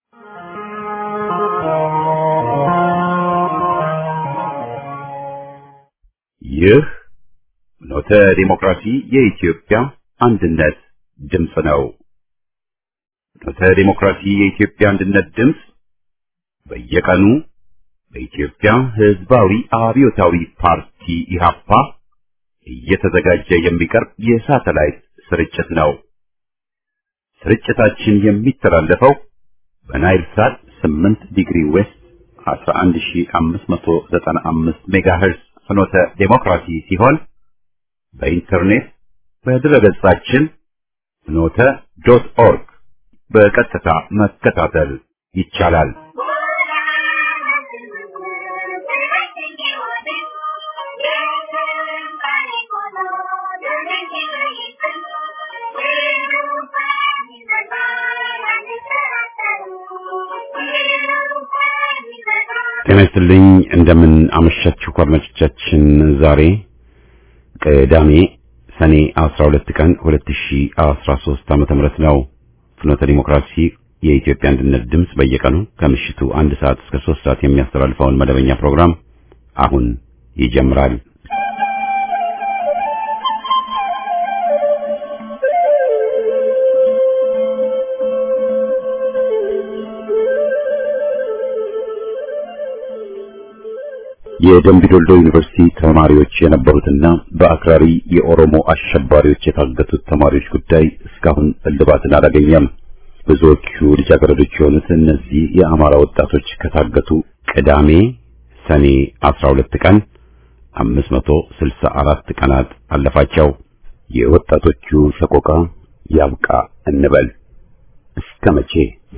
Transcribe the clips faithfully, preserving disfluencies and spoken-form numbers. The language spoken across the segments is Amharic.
ይህ ኖተ ዲሞክራሲ የኢትዮጵያ አንድነት ድምፅ ነው። ኖተ ዲሞክራሲ የኢትዮጵያ አንድነት ድምፅ በየቀኑ በኢትዮጵያ ሕዝባዊ አብዮታዊ ፓርቲ ኢህአፓ እየተዘጋጀ የሚቀርብ የሳተላይት ስርጭት ነው። ስርጭታችን የሚተላለፈው በናይል ሳት ስምንት ዲግሪ ዌስት አስራ አንድ ሺህ አምስት መቶ ዘጠና አምስት ሜጋሄርዝ ፍኖተ ዲሞክራሲ ሲሆን በኢንተርኔት በድረገጻችን ፍኖተ ዶት ኦርግ በቀጥታ መከታተል ይቻላል። ጤና ይስጥልኝ እንደምን አመሻችሁ አድማጮቻችን። ዛሬ ቅዳሜ ሰኔ አስራ ሁለት ቀን ሁለት ሺህ አስራ ሶስት ዓመተ ምህረት ነው። ፍኖተ ዲሞክራሲ የኢትዮጵያ አንድነት ድምፅ በየቀኑ ከምሽቱ አንድ ሰዓት እስከ ሶስት ሰዓት የሚያስተላልፈውን መደበኛ ፕሮግራም አሁን ይጀምራል። የደምቢዶሎ ዩኒቨርሲቲ ተማሪዎች የነበሩትና በአክራሪ የኦሮሞ አሸባሪዎች የታገቱት ተማሪዎች ጉዳይ እስካሁን እልባትን አላገኘም። ብዙዎቹ ልጃገረዶች የሆኑት እነዚህ የአማራ ወጣቶች ከታገቱ ቅዳሜ ሰኔ አስራ ሁለት ቀን አምስት መቶ ስልሳ አራት ቀናት አለፋቸው። የወጣቶቹ ሰቆቃ ያብቃ እንበል። እስከ መቼ?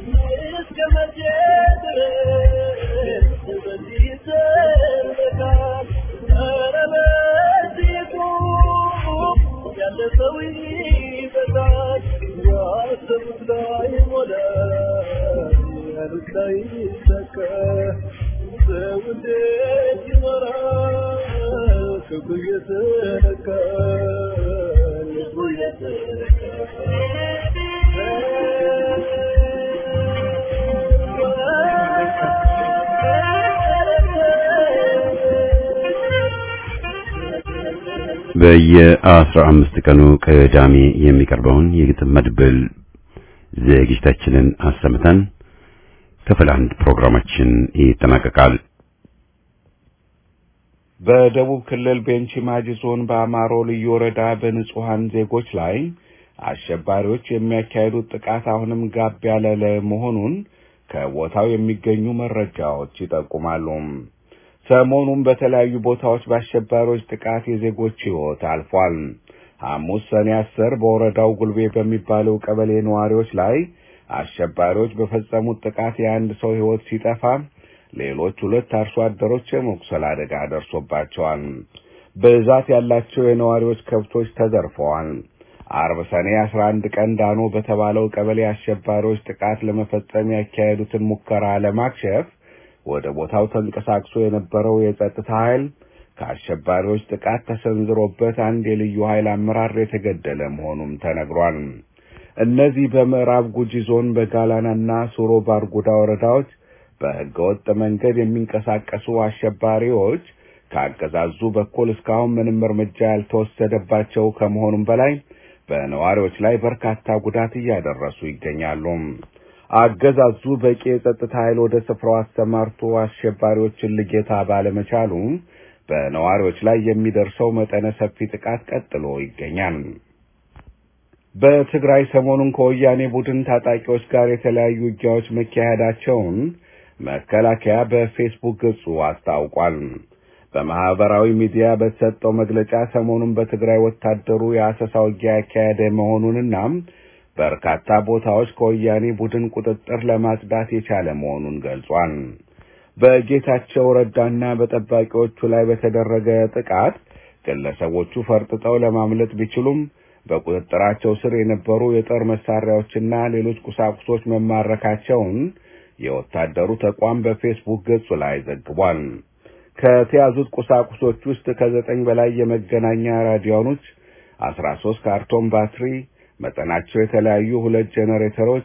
በየአስራ አምስት ቀኑ ቅዳሜ የሚቀርበውን የግጥም መድብል ዝግጅታችንን አሰምተን ክፍል አንድ ፕሮግራማችን ይጠናቀቃል። በደቡብ ክልል ቤንች ማጂ ዞን በአማሮ ልዩ ወረዳ በንጹሃን ዜጎች ላይ አሸባሪዎች የሚያካሂዱት ጥቃት አሁንም ጋብ ያለ መሆኑን ከቦታው የሚገኙ መረጃዎች ይጠቁማሉ። ሰሞኑን በተለያዩ ቦታዎች በአሸባሪዎች ጥቃት የዜጎች ሕይወት አልፏል። ሐሙስ ሰኔ አስር በወረዳው ጉልቤ በሚባለው ቀበሌ ነዋሪዎች ላይ አሸባሪዎች በፈጸሙት ጥቃት የአንድ ሰው ሕይወት ሲጠፋ ሌሎች ሁለት አርሶ አደሮች የመቁሰል አደጋ ደርሶባቸዋል። ብዛት ያላቸው የነዋሪዎች ከብቶች ተዘርፈዋል። አርብ ሰኔ አስራ አንድ ቀን ዳኖ በተባለው ቀበሌ አሸባሪዎች ጥቃት ለመፈጸም ያካሄዱትን ሙከራ ለማክሸፍ ወደ ቦታው ተንቀሳቅሶ የነበረው የጸጥታ ኃይል ከአሸባሪዎች ጥቃት ተሰንዝሮበት አንድ የልዩ ኃይል አመራር የተገደለ መሆኑም ተነግሯል። እነዚህ በምዕራብ ጉጂ ዞን በጋላናና ሱሮ ባርጉዳ ወረዳዎች በህገወጥ መንገድ የሚንቀሳቀሱ አሸባሪዎች ከአገዛዙ በኩል እስካሁን ምንም እርምጃ ያልተወሰደባቸው ከመሆኑም በላይ በነዋሪዎች ላይ በርካታ ጉዳት እያደረሱ ይገኛሉ። አገዛዙ በቂ የጸጥታ ኃይል ወደ ስፍራው አሰማርቶ አሸባሪዎችን ልጌታ ባለመቻሉ በነዋሪዎች ላይ የሚደርሰው መጠነ ሰፊ ጥቃት ቀጥሎ ይገኛል። በትግራይ ሰሞኑን ከወያኔ ቡድን ታጣቂዎች ጋር የተለያዩ ውጊያዎች መካሄዳቸውን መከላከያ በፌስቡክ ገጹ አስታውቋል። በማህበራዊ ሚዲያ በተሰጠው መግለጫ ሰሞኑን በትግራይ ወታደሩ የአሰሳ ውጊያ ያካሄደ መሆኑንና በርካታ ቦታዎች ከወያኔ ቡድን ቁጥጥር ለማጽዳት የቻለ መሆኑን ገልጿል። በጌታቸው ረዳና በጠባቂዎቹ ላይ በተደረገ ጥቃት ግለሰቦቹ ፈርጥጠው ለማምለጥ ቢችሉም በቁጥጥራቸው ስር የነበሩ የጦር መሳሪያዎችና ሌሎች ቁሳቁሶች መማረካቸውን የወታደሩ ተቋም በፌስቡክ ገጹ ላይ ዘግቧል። ከተያዙት ቁሳቁሶች ውስጥ ከዘጠኝ በላይ የመገናኛ ራዲዮኖች፣ አስራ ሶስት ካርቶን ባትሪ፣ መጠናቸው የተለያዩ ሁለት ጄኔሬተሮች፣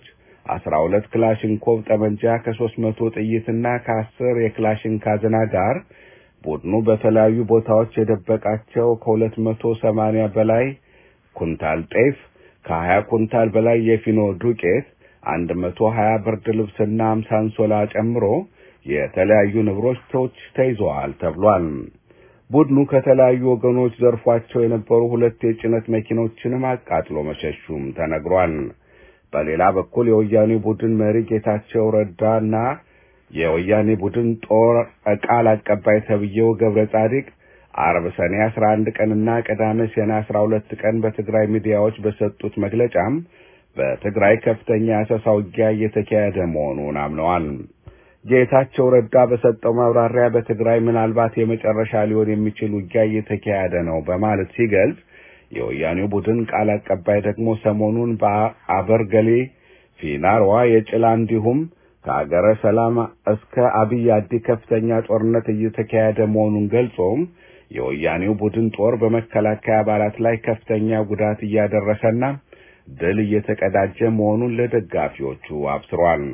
አስራ ሁለት ክላሽንኮቭ ጠመንጃ ከሶስት መቶ ጥይትና ከአስር የክላሽን ካዝና ጋር ቡድኑ በተለያዩ ቦታዎች የደበቃቸው ከሁለት መቶ ሰማንያ በላይ ኩንታል ጤፍ፣ ከሀያ ኩንታል በላይ የፊኖ ዱቄት፣ አንድ መቶ ሀያ ብርድ ልብስና አምሳ አንሶላ ጨምሮ የተለያዩ ንብረቶች ተይዘዋል ተብሏል። ቡድኑ ከተለያዩ ወገኖች ዘርፏቸው የነበሩ ሁለት የጭነት መኪኖችንም አቃጥሎ መሸሹም ተነግሯል። በሌላ በኩል የወያኔ ቡድን መሪ ጌታቸው ረዳና የወያኔ ቡድን ጦር ቃል አቀባይ ተብዬው ገብረ ጻዲቅ ዓርብ ሰኔ አስራ አንድ ቀንና ቅዳሜ ሰኔ አስራ ሁለት ቀን በትግራይ ሚዲያዎች በሰጡት መግለጫም በትግራይ ከፍተኛ አሰሳ ውጊያ እየተካሄደ መሆኑን አምነዋል። ጌታቸው ረዳ በሰጠው ማብራሪያ በትግራይ ምናልባት የመጨረሻ ሊሆን የሚችል ውጊያ እየተካሄደ ነው በማለት ሲገልጽ፣ የወያኔው ቡድን ቃል አቀባይ ደግሞ ሰሞኑን በአበርገሌ፣ ፊናርዋ፣ የጭላ እንዲሁም ከአገረ ሰላም እስከ አብይ አዲ ከፍተኛ ጦርነት እየተካሄደ መሆኑን ገልጾም የወያኔው ቡድን ጦር በመከላከያ አባላት ላይ ከፍተኛ ጉዳት እያደረሰና ድል እየተቀዳጀ መሆኑን ለደጋፊዎቹ አብስሯል።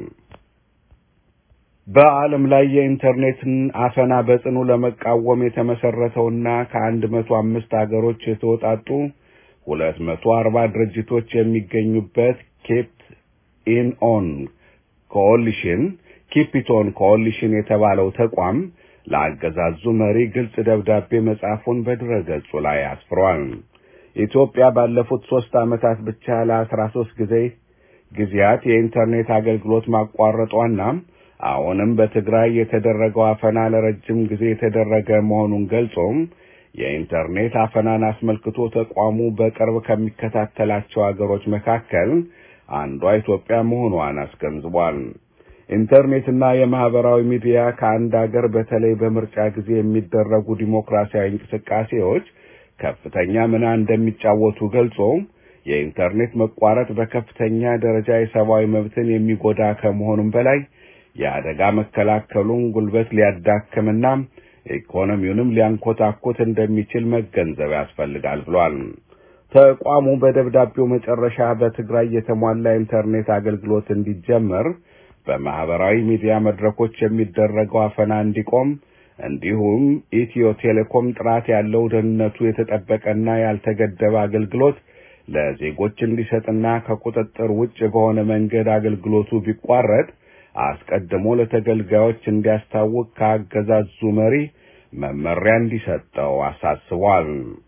በዓለም ላይ የኢንተርኔትን አፈና በጽኑ ለመቃወም የተመሰረተውና ከአንድ መቶ አምስት ሀገሮች የተወጣጡ ሁለት መቶ አርባ ድርጅቶች የሚገኙበት ኬፕ ኢን ኦን ኮሊሽን ኪፒቶን ኮሊሽን የተባለው ተቋም ለአገዛዙ መሪ ግልጽ ደብዳቤ መጻፉን በድረገጹ ላይ አስፍሯል። ኢትዮጵያ ባለፉት ሶስት ዓመታት ብቻ ለአስራ ሶስት ጊዜ ጊዜያት የኢንተርኔት አገልግሎት ማቋረጧና አሁንም በትግራይ የተደረገው አፈና ለረጅም ጊዜ የተደረገ መሆኑን ገልጾም የኢንተርኔት አፈናን አስመልክቶ ተቋሙ በቅርብ ከሚከታተላቸው አገሮች መካከል አንዷ ኢትዮጵያ መሆኗን አስገንዝቧል። ኢንተርኔትና የማህበራዊ ሚዲያ ከአንድ አገር በተለይ በምርጫ ጊዜ የሚደረጉ ዲሞክራሲያዊ እንቅስቃሴዎች ከፍተኛ ሚና እንደሚጫወቱ ገልጾ የኢንተርኔት መቋረጥ በከፍተኛ ደረጃ የሰብአዊ መብትን የሚጎዳ ከመሆኑም በላይ የአደጋ መከላከሉን ጉልበት ሊያዳክምና ኢኮኖሚውንም ሊያንኮታኮት እንደሚችል መገንዘብ ያስፈልጋል ብሏል። ተቋሙ በደብዳቤው መጨረሻ በትግራይ የተሟላ ኢንተርኔት አገልግሎት እንዲጀመር፣ በማህበራዊ ሚዲያ መድረኮች የሚደረገው አፈና እንዲቆም፣ እንዲሁም ኢትዮ ቴሌኮም ጥራት ያለው ደህንነቱ የተጠበቀና ያልተገደበ አገልግሎት ለዜጎች እንዲሰጥና ከቁጥጥር ውጭ በሆነ መንገድ አገልግሎቱ ቢቋረጥ አስቀድሞ ለተገልጋዮች እንዲያስታውቅ ከአገዛዙ መሪ መመሪያ እንዲሰጠው አሳስቧል።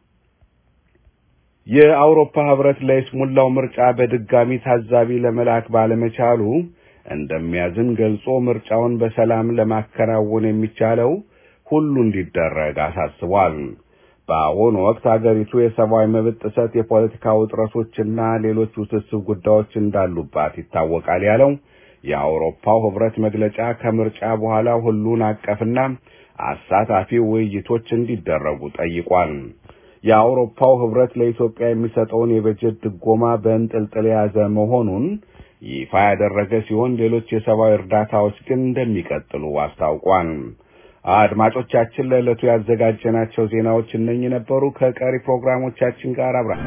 የአውሮፓ ህብረት ለይስሙላው ምርጫ በድጋሚ ታዛቢ ለመላክ ባለመቻሉ እንደሚያዝን ገልጾ ምርጫውን በሰላም ለማከናወን የሚቻለው ሁሉ እንዲደረግ አሳስቧል። በአሁኑ ወቅት አገሪቱ የሰብአዊ መብት ጥሰት፣ የፖለቲካ ውጥረቶችና ሌሎች ውስብስብ ጉዳዮች እንዳሉባት ይታወቃል ያለው የአውሮፓው ህብረት መግለጫ ከምርጫ በኋላ ሁሉን አቀፍና አሳታፊ ውይይቶች እንዲደረጉ ጠይቋል። የአውሮፓው ህብረት ለኢትዮጵያ የሚሰጠውን የበጀት ድጎማ በእንጥልጥል የያዘ መሆኑን ይፋ ያደረገ ሲሆን ሌሎች የሰብአዊ እርዳታዎች ግን እንደሚቀጥሉ አስታውቋል። አድማጮቻችን ለዕለቱ ያዘጋጀናቸው ዜናዎች እነኚህ ነበሩ። ከቀሪ ፕሮግራሞቻችን ጋር አብራችሁ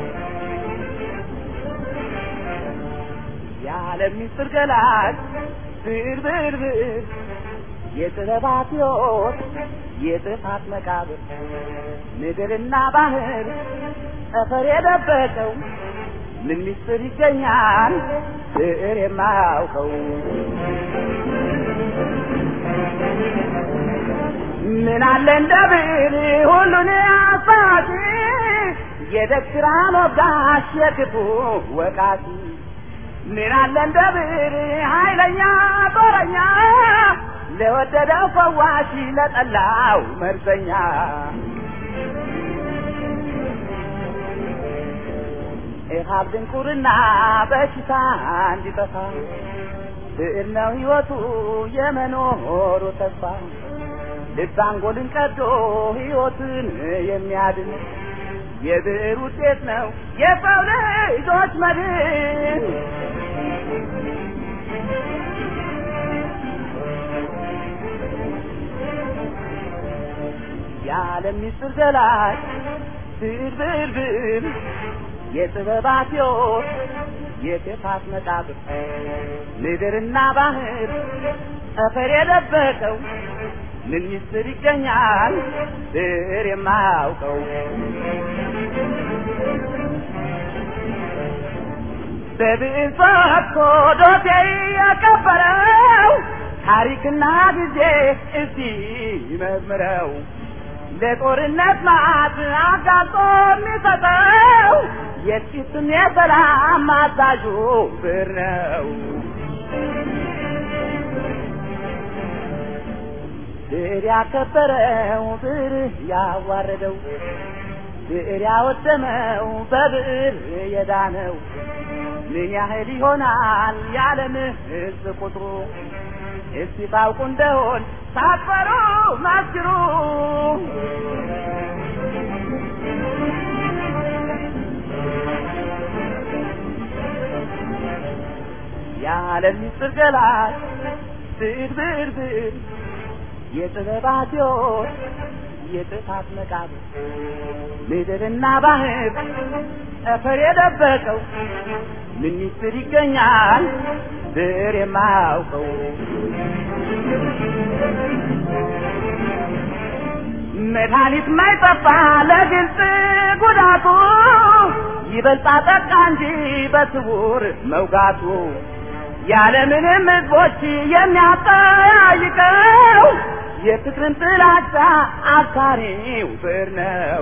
የዓለም ምስጢር ገላጭ ብርብርብር የጥበባት ሕይወት የጥፋት መቃብር ምድርና ባህር ጠፈር የደበቀው ምን ምስጢር ይገኛል ብዕር የማያውቀው? ምን አለ እንደ ብዕር ሁሉን አሳቲ የደግራን ወጋሽ የክፉ ወቃቲ ምን አለ እንደ ብዕር ኃይለኛ ጦረኛ ለወደደው ፈዋሽ ለጠላው መርዘኛ ኢሃብ ድንቁርና በሽታ እንዲጠፋ ብዕር ነው ሕይወቱ የመኖሩ ተስፋ ልብ አንጎልን ቀዶ ሕይወትን የሚያድን የብዕር ውጤት ነው የሰው ልጆች መድን። የዓለም ምስጢር ገላጭ ብዕር ብዕር ብዕር የጥበባት ሕይወት የጥፋት መቃብር ምድርና ባህር ጠፈር የደበቀው ምን ምስጢር ይገኛል ስር የማያውቀው በብዕር ፈትቶ ዶሴ ያከበረው ታሪክና ጊዜ እስቲ መርምረው ለጦርነት ማዕት አጋልጦ የሚሰጠው የጥቂትም የሰላም አዛዡ ብዕር ነው። ብዕር ያከበረው ብዕር ያዋረደው ብዕር ያወደመው በብዕር የዳነው ምን ያህል ይሆናል የዓለም ሕዝብ ቁጥሩ? እስቲ ታውቁ እንደሆን ሳትፈሩ መስክሩ። የዓለም ምስጢር ገላጭ ብዕር ብዕር ብዕር የጥበባት ሕይወት የጥፋት መቃብር ምድርና ባህር ጠፈር የደበቀው ምን ምስጢር ይገኛል ብዕር የማያውቀው? መድኃኒት ማይጠፋ ለግልጽ ጉዳቱ ይበልጣ ጠቃ እንጂ በስውር መውጋቱ ያለምንም ሕዝቦች የሚያጠያይቀው የፍቅርን ጥላቻ አሳሪው ብዕር ነው።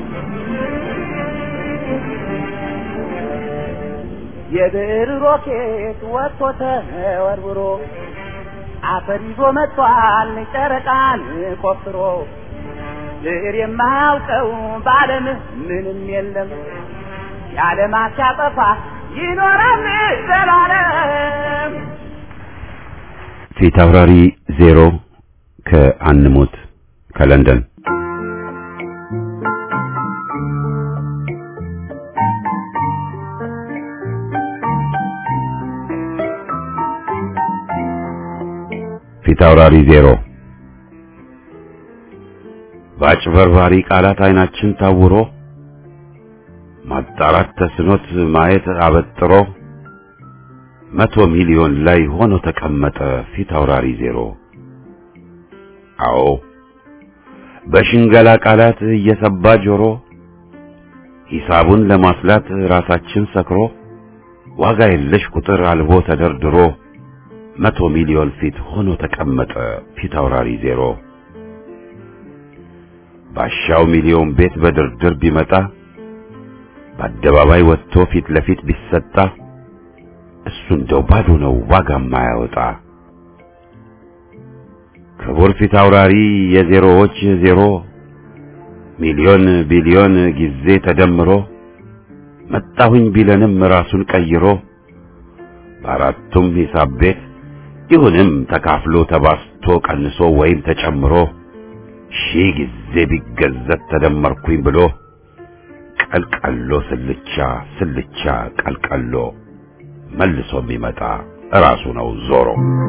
የብዕር ሮኬት ወጥቶ ተወርውሮ አፈር ይዞ መጥቷል ጨረቃን ቆፍሮ። ብዕር የማያውቀው በዓለም ምንም የለም የዓለማት ሲያጠፋ ይኖራል ዘላለም። ፊት አውራሪ ዜሮ ከአንሙት ከለንደን ፊት አውራሪ ዜሮ ባጭበርባሪ ቃላት አይናችን ታውሮ ማጣራት ተስኖት ማየት አበጥሮ መቶ ሚሊዮን ላይ ሆኖ ተቀመጠ ፊት አውራሪ ዜሮ። አዎ በሽንገላ ቃላት እየሰባ ጆሮ ሂሳቡን ለማስላት ራሳችን ሰክሮ ዋጋ የለሽ ቁጥር አልቦ ተደርድሮ መቶ ሚሊዮን ፊት ሆኖ ተቀመጠ ፊት አውራሪ ዜሮ። ባሻው ሚሊዮን ቤት በድርድር ቢመጣ በአደባባይ ወጥቶ ፊት ለፊት ቢሰጣ እሱ እንደው ባዶ ነው ዋጋ ማያወጣ። ክቡር ፊት አውራሪ የዜሮዎች ዜሮ ሚሊዮን ቢሊዮን ጊዜ ተደምሮ መጣሁኝ ቢለንም ራሱን ቀይሮ በአራቱም ሂሳብ ቤት ይሁንም ተካፍሎ ተባስቶ ቀንሶ ወይም ተጨምሮ ሺህ ጊዜ ቢገዘት ተደመርኩኝ ብሎ ቀልቀሎ ስልቻ ስልቻ ቀልቀሎ መልሶ የሚመጣ ራሱ ነው ዞሮ።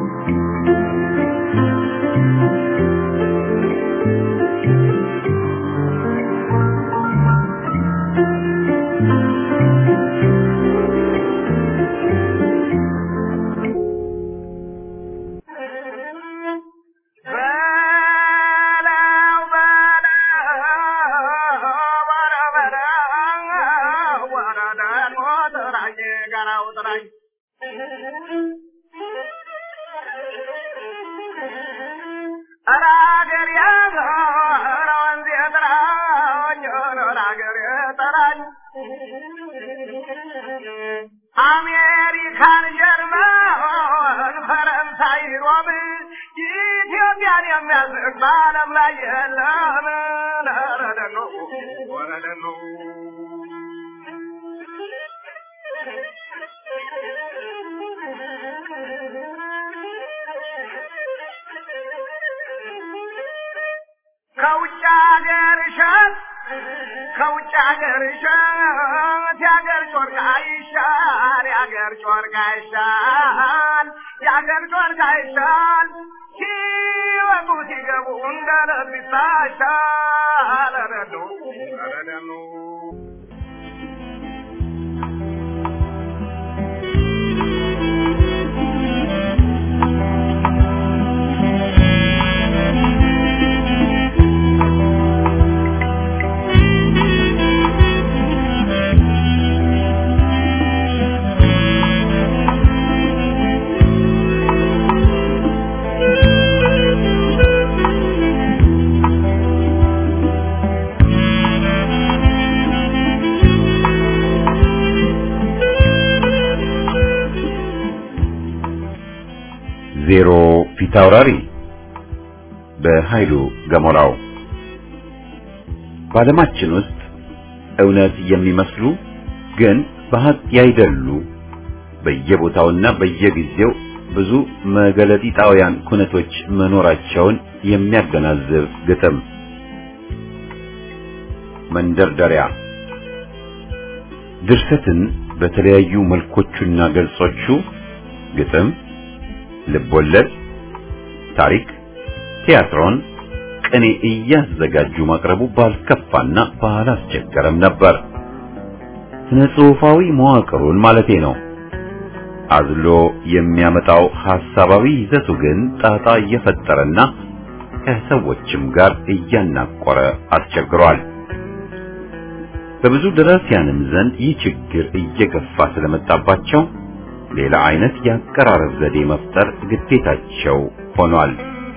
አሜሪካን ጀርመን ፈረንሳይ ሮም ኢትዮጵያን የሚያስቅ በዓለም ላይ የለም። ወረደኑ ወረደኑ ከውጭ ሀገር እሸት ከውጭ ሀገር እሸት የሀገር ጮርቃ ይሻል የሀገር ጮርቃ ይሻል የሀገር ጮርቃ ይሻል ሲወጡ ሲገቡ እንደ ልብ ይታሻል። ረዶ ረደኑ ዜሮ ፊታውራሪ በኃይሉ ገሞራው። በዓለማችን ውስጥ እውነት የሚመስሉ ግን በሐቅ ያይደሉ በየቦታውና በየጊዜው ብዙ መገለጢጣውያን ኩነቶች መኖራቸውን የሚያገናዝብ ግጥም። መንደርደሪያ ድርሰትን በተለያዩ መልኮቹና ገልጾቹ ግጥም፣ ልቦለድ፣ ታሪክ፣ ቲያትሮን፣ ቅኔ እያዘጋጁ ማቅረቡ ባልከፋና ባላስቸገረም ነበር። ስነ ጽሑፋዊ መዋቅሩን ማለቴ ነው። አዝሎ የሚያመጣው ሐሳባዊ ይዘቱ ግን ጣጣ እየፈጠረና ከሰዎችም ጋር እያናቆረ አስቸግሯል። በብዙ ደራሲያንም ዘንድ ይህ ችግር እየገፋ ስለመጣባቸው ሌላ አይነት የአቀራረብ ዘዴ መፍጠር ግዴታቸው ሆኗል።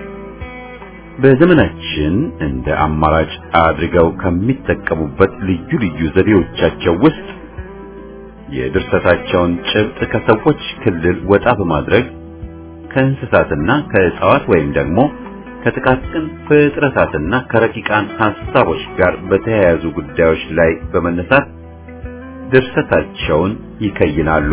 በዘመናችን እንደ አማራጭ አድርገው ከሚጠቀሙበት ልዩ ልዩ ዘዴዎቻቸው ውስጥ የድርሰታቸውን ጭብጥ ከሰዎች ክልል ወጣ በማድረግ ከእንስሳትና ከእጽዋት ወይም ደግሞ ከጥቃቅን ፍጥረታትና ከረቂቃን ሐሳቦች ጋር በተያያዙ ጉዳዮች ላይ በመነሳት ድርሰታቸውን ይከይናሉ።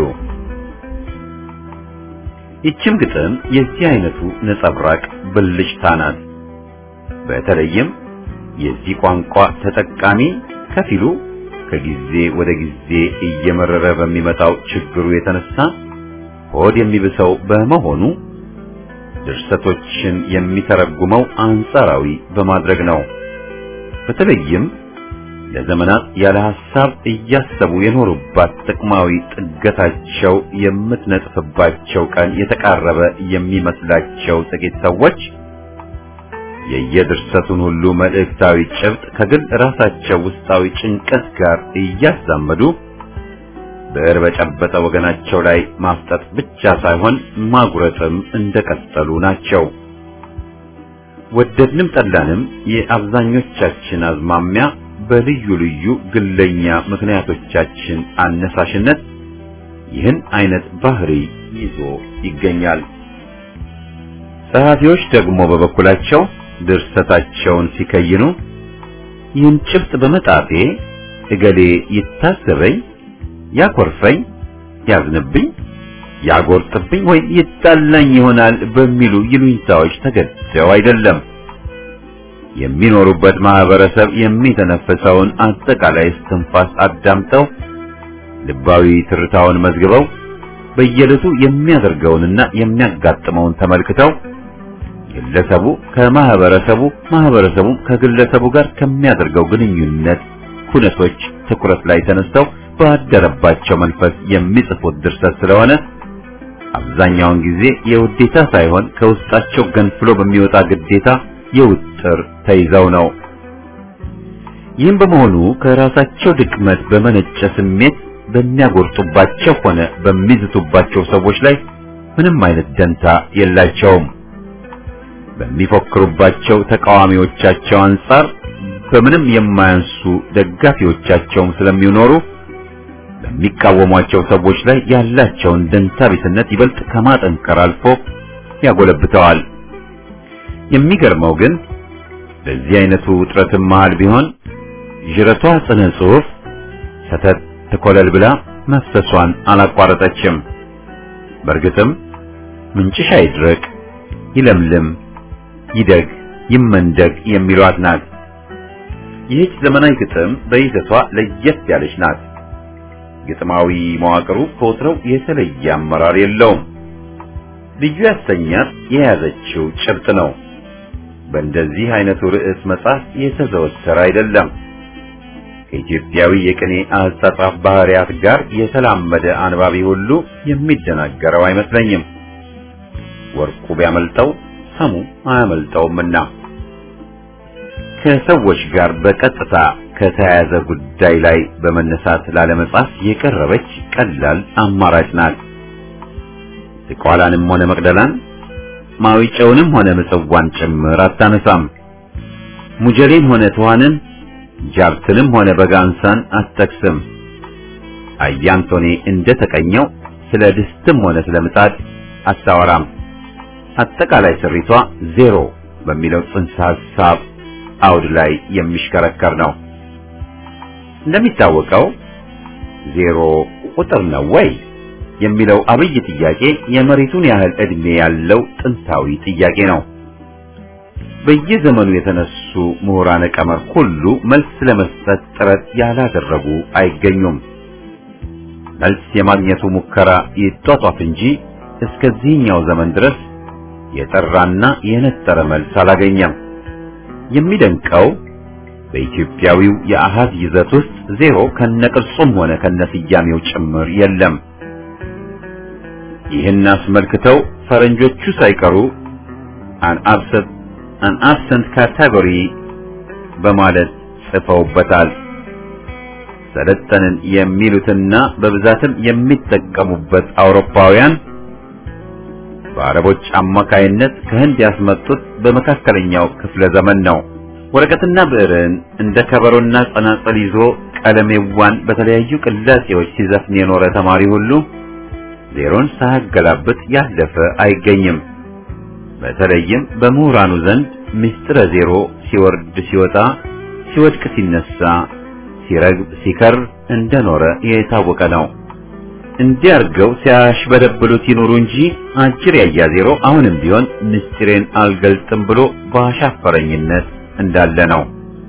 ይህችም ግጥም የዚህ አይነቱ ነጸብራቅ ብልጭታ ናት። በተለይም የዚህ ቋንቋ ተጠቃሚ ከፊሉ ከጊዜ ወደ ጊዜ እየመረረ በሚመጣው ችግሩ የተነሳ ሆድ የሚብሰው በመሆኑ ድርሰቶችን የሚተረጉመው አንጻራዊ በማድረግ ነው። በተለይም ለዘመናት ያለ ሐሳብ እያሰቡ የኖሩባት ጥቅማዊ ጥገታቸው የምትነጥፍባቸው ቀን የተቃረበ የሚመስላቸው ጥቂት ሰዎች የየድርሰቱን ሁሉ መልእክታዊ ጭብጥ ከግል ራሳቸው ውስጣዊ ጭንቀት ጋር እያዛመዱ ብዕር በጨበጠ ወገናቸው ላይ ማፍጠጥ ብቻ ሳይሆን ማጉረጥም እንደቀጠሉ ናቸው። ወደድንም ጠላንም የአብዛኞቻችን አዝማሚያ በልዩ ልዩ ግለኛ ምክንያቶቻችን አነሳሽነት ይህን አይነት ባህሪ ይዞ ይገኛል። ጸሐፊዎች ደግሞ በበኩላቸው ድርሰታቸውን ሲከይኑ ይህን ጭብጥ በመጣፌ እገሌ ይታሰበኝ፣ ያኮርፈኝ፣ ያዝንብኝ፣ ያጎርጥብኝ ወይም ይጣላኝ ይሆናል በሚሉ ይሉኝታዎች ተገደው አይደለም። የሚኖሩበት ማህበረሰብ የሚተነፍሰውን አጠቃላይ እስትንፋስ አዳምጠው ልባዊ ትርታውን መዝግበው በየዕለቱ የሚያደርገውንና የሚያጋጥመውን ተመልክተው ግለሰቡ ከማህበረሰቡ ማህበረሰቡ ከግለሰቡ ጋር ከሚያደርገው ግንኙነት ኩነቶች ትኩረት ላይ ተነስተው ባደረባቸው መንፈስ የሚጽፉት ድርሰት ስለሆነ አብዛኛውን ጊዜ የውዴታ ሳይሆን ከውስጣቸው ገንፍሎ በሚወጣ ግዴታ የውጥር ተይዘው ነው። ይህም በመሆኑ ከራሳቸው ድክመት በመነጨ ስሜት በሚያጎርጡባቸው ሆነ በሚዝቱባቸው ሰዎች ላይ ምንም አይነት ደንታ የላቸውም። በሚፎክሩባቸው ተቃዋሚዎቻቸው አንጻር በምንም የማያንሱ ደጋፊዎቻቸውም ስለሚኖሩ በሚቃወሟቸው ሰዎች ላይ ያላቸውን ደንታቢስነት ይበልጥ ከማጠንከር አልፎ ያጎለብተዋል። የሚገርመው ግን በዚህ አይነቱ ውጥረትም መሃል ቢሆን ጅረቷ ጽነ ጽሑፍ ሰተት ተኮለል ብላ መፍሰሷን አላቋረጠችም። በእርግጥም ምንጭሽ አይድረቅ፣ ይለምልም፣ ይደግ፣ ይመንደግ የሚሏት ናት። ይህች ዘመናዊ ግጥም በይዘቷ ለየት ያለች ናት። ግጥማዊ መዋቅሩ ከወትሮው የተለየ አመራር የለውም። ልዩ ያሰኛት የያዘችው ጭብጥ ነው። በእንደዚህ አይነቱ ርዕስ መጽሐፍ የተዘወተረ አይደለም። ከኢትዮጵያዊ የቅኔ አጻጻፍ ባህሪያት ጋር የተላመደ አንባቢ ሁሉ የሚደናገረው አይመስለኝም። ወርቁ ቢያመልጠው ሰሙ አያመልጠውምና ከሰዎች ጋር በቀጥታ ከተያያዘ ጉዳይ ላይ በመነሳት ላለመጻፍ የቀረበች ቀላል አማራጭ ናት። ዝቋላንም ሆነ መቅደላን ማዊጨውንም ሆነ ምጽዋን ጭምር አታነሳም። ሙጀሌን ሆነ ተዋንን ጃርትንም ሆነ በጋንሳን አትጠቅስም። አያንቶኔ እንደተቀኘው ስለ ድስትም ሆነ ስለ ምጣድ አታወራም። አጠቃላይ ስሪቷ ዜሮ በሚለው ጽንሰ ሐሳብ አውድ ላይ የሚሽከረከር ነው። እንደሚታወቀው ዜሮ ቁጥር ነው ወይ የሚለው አብይ ጥያቄ የመሬቱን ያህል ዕድሜ ያለው ጥንታዊ ጥያቄ ነው። በየዘመኑ የተነሱ ምሁራነ ቀመር ሁሉ መልስ ለመስጠት ጥረት ያላደረጉ አይገኙም። መልስ የማግኘቱ ሙከራ ይጧጧፍ እንጂ እስከዚህኛው ዘመን ድረስ የጠራና የነጠረ መልስ አላገኘም። የሚደንቀው በኢትዮጵያዊው የአሃዝ ይዘት ውስጥ ዜሮ ከነቅርጹም ሆነ ከነስያሜው ጭምር የለም። ይህን አስመልክተው ፈረንጆቹ ሳይቀሩ an absent an absent category በማለት ጽፈውበታል። ሰለጠንን የሚሉትና በብዛትም የሚጠቀሙበት አውሮፓውያን በአረቦች አማካይነት ከህንድ ያስመጡት በመካከለኛው ክፍለ ዘመን ነው። ወረቀትና ብዕርን እንደ ከበሮና ጸናጽል ይዞ ቀለሜዋን በተለያዩ ቅላጼዎች ሲዘፍን የኖረ ተማሪ ሁሉ ዜሮን ሳያገላብጥ ያለፈ አይገኝም። በተለይም በምሁራኑ ዘንድ ምስጢረ ዜሮ ሲወርድ ሲወጣ፣ ሲወድቅ ሲነሳ፣ ሲረግብ ሲከር እንደኖረ የታወቀ ነው። እንዲያርገው ሲያሽበደብሉት ይኖሩ እንጂ አጭር ያያ ዜሮ አሁንም ቢሆን ምስጢሬን አልገልጥም ብሎ በአሻፈረኝነት እንዳለ ነው።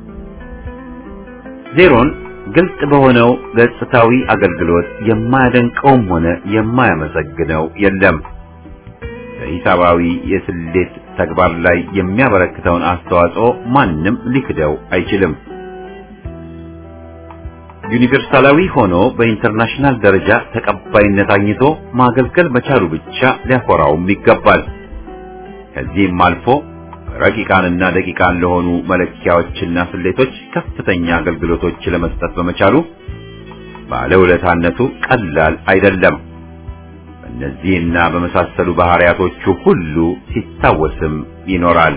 ዜሮን ግልጽ በሆነው ገጽታዊ አገልግሎት የማያደንቀውም ሆነ የማያመሰግነው የለም። በሂሳባዊ የስሌት ተግባር ላይ የሚያበረክተውን አስተዋጽኦ ማንም ሊክደው አይችልም። ዩኒቨርሳላዊ ሆኖ በኢንተርናሽናል ደረጃ ተቀባይነት አግኝቶ ማገልገል መቻሉ ብቻ ሊያኮራውም ይገባል። ከዚህም አልፎ ረቂቃንና ደቂቃን ለሆኑ መለኪያዎችና ስሌቶች ከፍተኛ አገልግሎቶች ለመስጠት በመቻሉ ባለውለታነቱ ቀላል አይደለም። በእነዚህና በመሳሰሉ ባህሪያቶቹ ሁሉ ሲታወስም ይኖራል።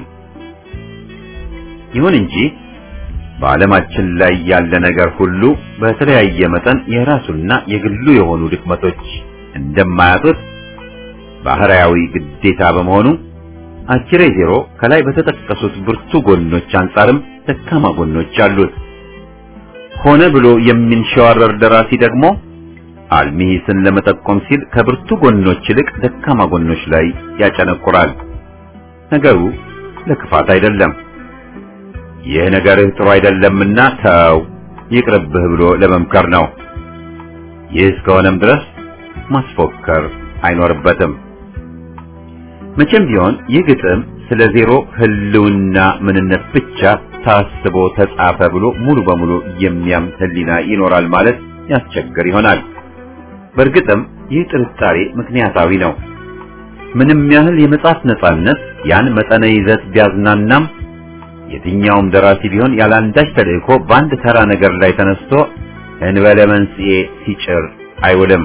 ይሁን እንጂ በዓለማችን ላይ ያለ ነገር ሁሉ በተለያየ መጠን የራሱና የግሉ የሆኑ ድክመቶች እንደማያጡት ባህሪያዊ ግዴታ በመሆኑ አጭሬ ዜሮ ከላይ በተጠቀሱት ብርቱ ጎኖች አንጻርም ደካማ ጎኖች አሉት። ሆነ ብሎ የሚንሸዋረር ደራሲ ደግሞ አልሚሂስን ለመጠቆም ሲል ከብርቱ ጎኖች ይልቅ ደካማ ጎኖች ላይ ያጨነቁራል። ነገሩ ለክፋት አይደለም። ይህ ነገርህ ጥሩ አይደለምና ተው ይቅርብህ ብሎ ለመምከር ነው። ይህ እስከሆነም ድረስ ማስፎከር አይኖርበትም። መቼም ቢሆን ይህ ግጥም ስለ ዜሮ ህልውና ምንነት ብቻ ታስቦ ተጻፈ ብሎ ሙሉ በሙሉ የሚያምን ህሊና ይኖራል ማለት ያስቸግር ይሆናል። በእርግጥም ይህ ጥርጣሬ ምክንያታዊ ነው። ምንም ያህል የመጻፍ ነጻነት ያን መጠነ ይዘት ቢያዝናናም የትኛውም ደራሲ ቢሆን ያላንዳች ተልእኮ በአንድ ተራ ነገር ላይ ተነስቶ እንበለ መንስኤ ሲጭር አይውልም።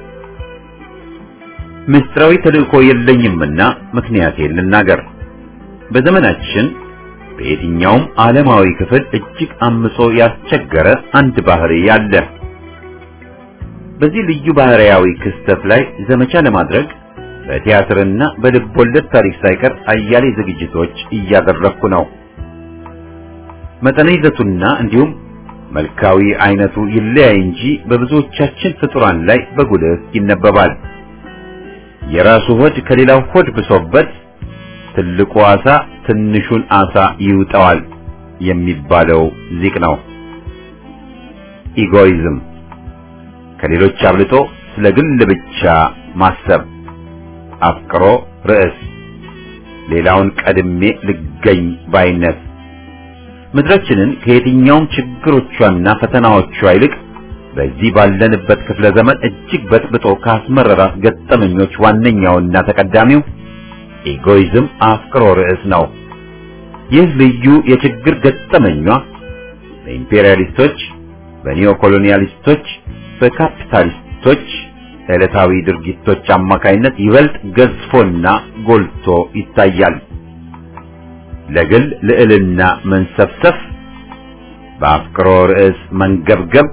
ምስጢራዊ ተልእኮ የለኝምና ምክንያቴን ልናገር። በዘመናችን በየትኛውም ዓለማዊ ክፍል እጅግ አምጾ ያስቸገረ አንድ ባህሪ ያለ። በዚህ ልዩ ባህሪያዊ ክስተት ላይ ዘመቻ ለማድረግ በቲያትርና በልቦለድ ታሪክ ሳይቀር አያሌ ዝግጅቶች እያደረኩ ነው። መጠነ ይዘቱና እንዲሁም መልካዊ አይነቱ ይለያይ እንጂ በብዙዎቻችን ፍጡራን ላይ በጉልህ ይነበባል። የራሱ ሆድ ከሌላው ሆድ ብሶበት ትልቁ ዓሣ ትንሹን ዓሣ ይውጠዋል የሚባለው ዚቅ ነው። ኢጎይዝም፣ ከሌሎች አብልጦ ስለ ግል ብቻ ማሰብ፣ አፍቅሮ ርዕስ፣ ሌላውን ቀድሜ ልገኝ ባይነት ምድራችንን ከየትኛውም ችግሮቿና ፈተናዎቿ ይልቅ በዚህ ባለንበት ክፍለ ዘመን እጅግ በጥብጦ ካስመረራት ገጠመኞች ዋነኛውና ተቀዳሚው ኢጎይዝም አፍቅሮ ርዕስ ነው። ይህ ልዩ የችግር ገጠመኟ በኢምፔሪያሊስቶች፣ በኒዮኮሎኒያሊስቶች፣ በካፒታሊስቶች ዕለታዊ ድርጊቶች አማካይነት ይበልጥ ገዝፎና ጎልቶ ይታያል። ለግል ልዕልና መንሰፍሰፍ፣ በአፍቅሮ ርዕስ መንገብገብ፣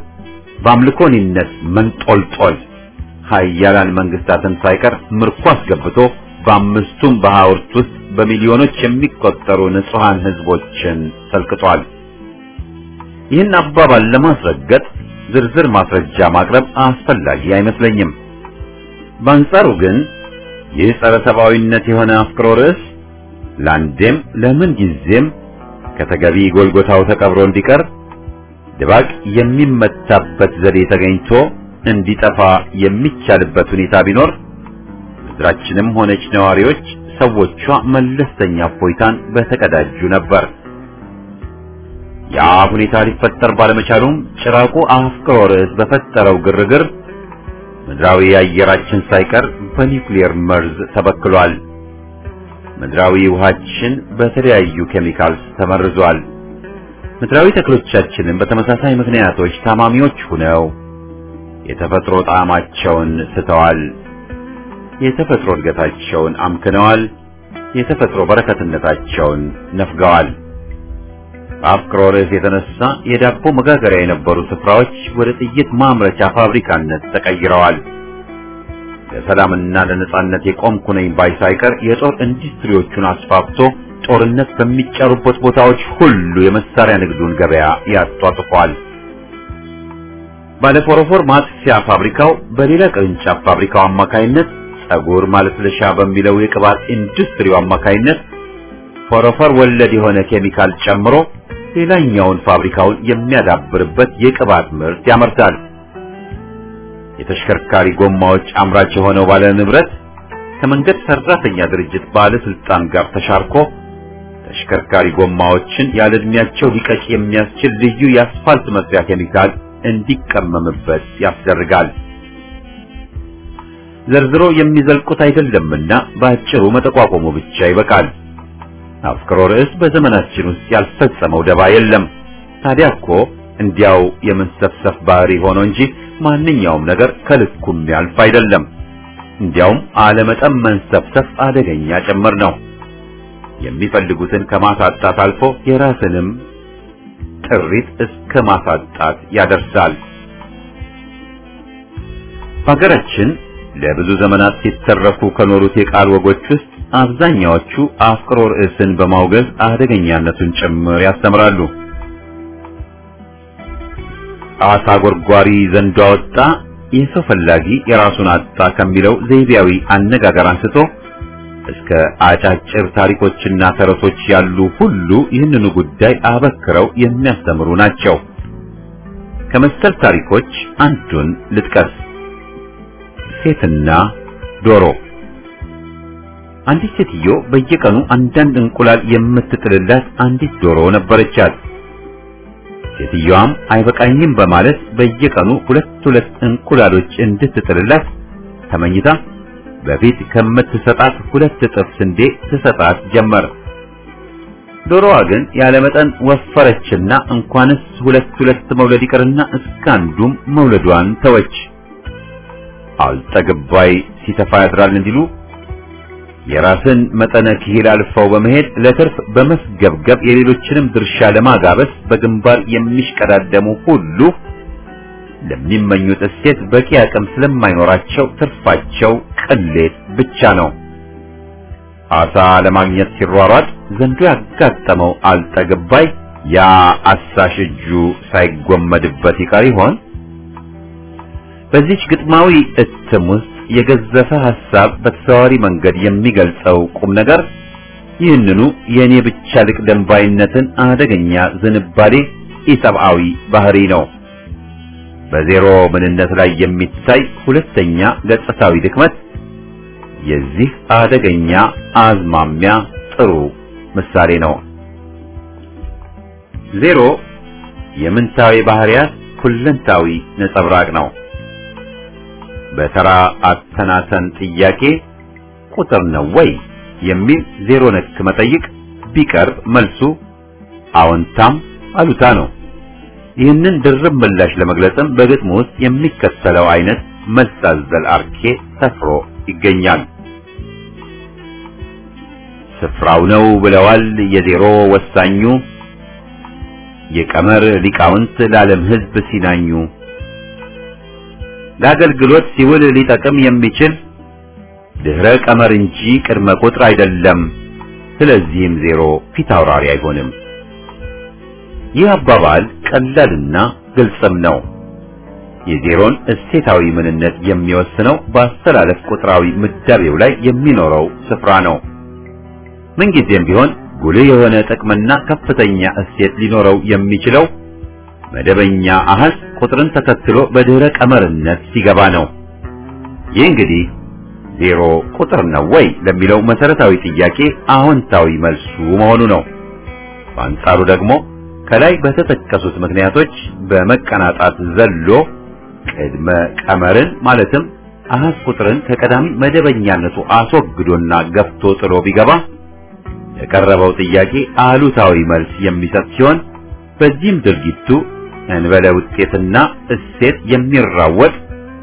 በአምልኮኒነት መንጦልጦል ኃያላን መንግስታትን ሳይቀር ምርኮ አስገብቶ በአምስቱም በሐውርት ውስጥ በሚሊዮኖች የሚቆጠሩ ንጹሃን ህዝቦችን ሰልቅጧል። ይህን አባባል ለማስረገጥ ዝርዝር ማስረጃ ማቅረብ አስፈላጊ አይመስለኝም። በአንጻሩ ግን ይህ ጸረ ሰብአዊነት የሆነ አፍቅሮ ርዕስ ለአንዴም ለምን ጊዜም ከተገቢ ጎልጎታው ተቀብሮ እንዲቀር ድባቅ የሚመታበት ዘዴ ተገኝቶ እንዲጠፋ የሚቻልበት ሁኔታ ቢኖር ምድራችንም ሆነች ነዋሪዎች ሰዎቿ መለስተኛ እፎይታን በተቀዳጁ ነበር። ያ ሁኔታ ሊፈጠር ባለመቻሉም ጭራቁ አፍቅሮ ርዕስ በፈጠረው ግርግር ምድራዊ አየራችን ሳይቀር በኒውክሌር መርዝ ተበክሏል። ምድራዊ ውሃችን በተለያዩ ኬሚካልስ ተመርዟል። ምድራዊ ተክሎቻችንን በተመሳሳይ ምክንያቶች ታማሚዎች ሆነው የተፈጥሮ ጣዕማቸውን ስተዋል። የተፈጥሮ እድገታቸውን አምክነዋል። የተፈጥሮ በረከትነታቸውን ነፍገዋል። በአፍቅሮ ርዕስ የተነሳ የዳቦ መጋገሪያ የነበሩ ስፍራዎች ወደ ጥይት ማምረቻ ፋብሪካነት ተቀይረዋል። ለሰላምና ለነጻነት የቆምኩ ነኝ ባይ ሳይቀር የጦር ኢንዱስትሪዎቹን አስፋፍቶ ጦርነት በሚጫሩበት ቦታዎች ሁሉ የመሳሪያ ንግዱን ገበያ ያጧጥፏል። ባለፎረፎር ማጥፊያ ፋብሪካው በሌላ ቅርንጫፍ ፋብሪካው አማካይነት ጸጉር ማለስለሻ በሚለው የቅባት ኢንዱስትሪው አማካይነት ፎረፎር ወለድ የሆነ ኬሚካል ጨምሮ ሌላኛውን ፋብሪካውን የሚያዳብርበት የቅባት ምርት ያመርታል። የተሽከርካሪ ጎማዎች አምራች የሆነው ባለ ንብረት ከመንገድ ሰራተኛ ድርጅት ባለስልጣን ጋር ተሻርኮ ተሽከርካሪ ጎማዎችን ያለ ዕድሜያቸው ሊቀጭ የሚያስችል ልዩ የአስፋልት መስሪያ ኬሚካል እንዲቀመምበት ያስደርጋል። ዘርዝሮ የሚዘልቁት አይደለምና በአጭሩ መጠቋቆሙ ብቻ ይበቃል። አፍቅሮ ርዕስ በዘመናችን ውስጥ ያልፈጸመው ደባ የለም። ታዲያ እኮ እንዲያው የመንሰፍሰፍ ባህሪ ሆኖ እንጂ ማንኛውም ነገር ከልኩም ያልፍ አይደለም። እንዲያውም አለመጠን መንሰፍሰፍ አደገኛ ጭምር ነው። የሚፈልጉትን ከማሳጣት አልፎ የራስንም ጥሪት እስከ ማሳጣት ያደርሳል። ሀገራችን ለብዙ ዘመናት ሲተረኩ ከኖሩት የቃል ወጎች ውስጥ አብዛኛዎቹ አፍቅሮ ርዕስን በማውገዝ አደገኛነቱን ጭምር ያስተምራሉ። አሳ ጎርጓሪ ዘንዶ አወጣ፣ የሰው ፈላጊ የራሱን አጣ ከሚለው ዘይቤያዊ አነጋገር አንስቶ እስከ አጫጭር ታሪኮችና ተረቶች ያሉ ሁሉ ይህንኑ ጉዳይ አበክረው የሚያስተምሩ ናቸው። ከመሰል ታሪኮች አንዱን ልጥቀስ። ሴትና ዶሮ። አንዲት ሴትዮ በየቀኑ አንዳንድ እንቁላል የምትጥልላት አንዲት ዶሮ ነበረቻት። ሴትዮዋም አይበቃኝም በማለት በየቀኑ ሁለት ሁለት እንቁላሎች እንድትጥልላት ተመኝታ በፊት ከምትሰጣት ሁለት እጥፍ ስንዴ ትሰጣት ጀመር። ዶሮዋ ግን ያለመጠን ወፈረችና እንኳንስ ሁለት ሁለት መውለድ ይቀርና እስከ አንዱም መውለዷን ተወች። አልጠግባይ ሲተፋ ያድራል እንዲሉ የራስን መጠነ ክሂል አልፈው በመሄድ ለትርፍ በመስገብገብ የሌሎችንም ድርሻ ለማጋበስ በግንባር የሚሽቀዳደሙ ሁሉ ለሚመኙት እሴት በቂ አቅም ስለማይኖራቸው ትርፋቸው ቅሌት ብቻ ነው። አሳ ለማግኘት ሲሯሯጥ ዘንዶ ያጋጠመው አልጠግባይ ያ አሳሽ እጁ ሳይጎመድበት ይቀር ይሆን? በዚህች ግጥማዊ እትም ውስጥ የገዘፈ ሐሳብ በተዘዋዋሪ መንገድ የሚገልጸው ቁም ነገር ይህንኑ የኔ ብቻ ልቅደም ባይነትን አደገኛ ዝንባሌ ኢሰብአዊ ባህሪ ነው። በዜሮ ምንነት ላይ የሚታይ ሁለተኛ ገጽታዊ ድክመት የዚህ አደገኛ አዝማሚያ ጥሩ ምሳሌ ነው። ዜሮ የምንታዊ ባህሪያት ሁለንታዊ ነጸብራቅ ነው። በተራ አተናተን ጥያቄ ቁጥር ነው ወይ የሚል ዜሮ ነክ መጠይቅ ቢቀርብ መልሱ አዎንታም አሉታ ነው። ይህንን ድርብ ምላሽ ለመግለጽም በግጥሙ ውስጥ የሚከተለው አይነት መልስ አዘል አርኬ ሰፍሮ ይገኛል። ስፍራው ነው ብለዋል የዜሮ ወሳኙ፣ የቀመር ሊቃውንት ለዓለም ሕዝብ ሲናኙ። ለአገልግሎት ሲውል ሊጠቅም የሚችል ድህረ ቀመር እንጂ ቅድመ ቁጥር አይደለም። ስለዚህም ዜሮ ፊት አውራሪ አይሆንም። ይህ አባባል ቀላልና ግልጽም ነው። የዜሮን እሴታዊ ምንነት የሚወስነው በአስተላለፍ ቁጥራዊ ምዳቤው ላይ የሚኖረው ስፍራ ነው። ምንጊዜም ቢሆን ጉልህ የሆነ ጥቅምና ከፍተኛ እሴት ሊኖረው የሚችለው መደበኛ አሃዝ ቁጥርን ተከትሎ በድህረ ቀመርነት ሲገባ ነው። ይህ እንግዲህ ዜሮ ቁጥር ነው ወይ ለሚለው መሰረታዊ ጥያቄ አዎንታዊ መልሱ መሆኑ ነው። በአንጻሩ ደግሞ ከላይ በተጠቀሱት ምክንያቶች በመቀናጣት ዘሎ ቅድመ ቀመርን ማለትም አሃዝ ቁጥርን ከቀዳሚ መደበኛነቱ አስወግዶና ገፍቶ ጥሎ ቢገባ የቀረበው ጥያቄ አሉታዊ መልስ የሚሰጥ ሲሆን በዚህም ድርጊቱ እንበለ ውጤትና እሴት የሚራወጥ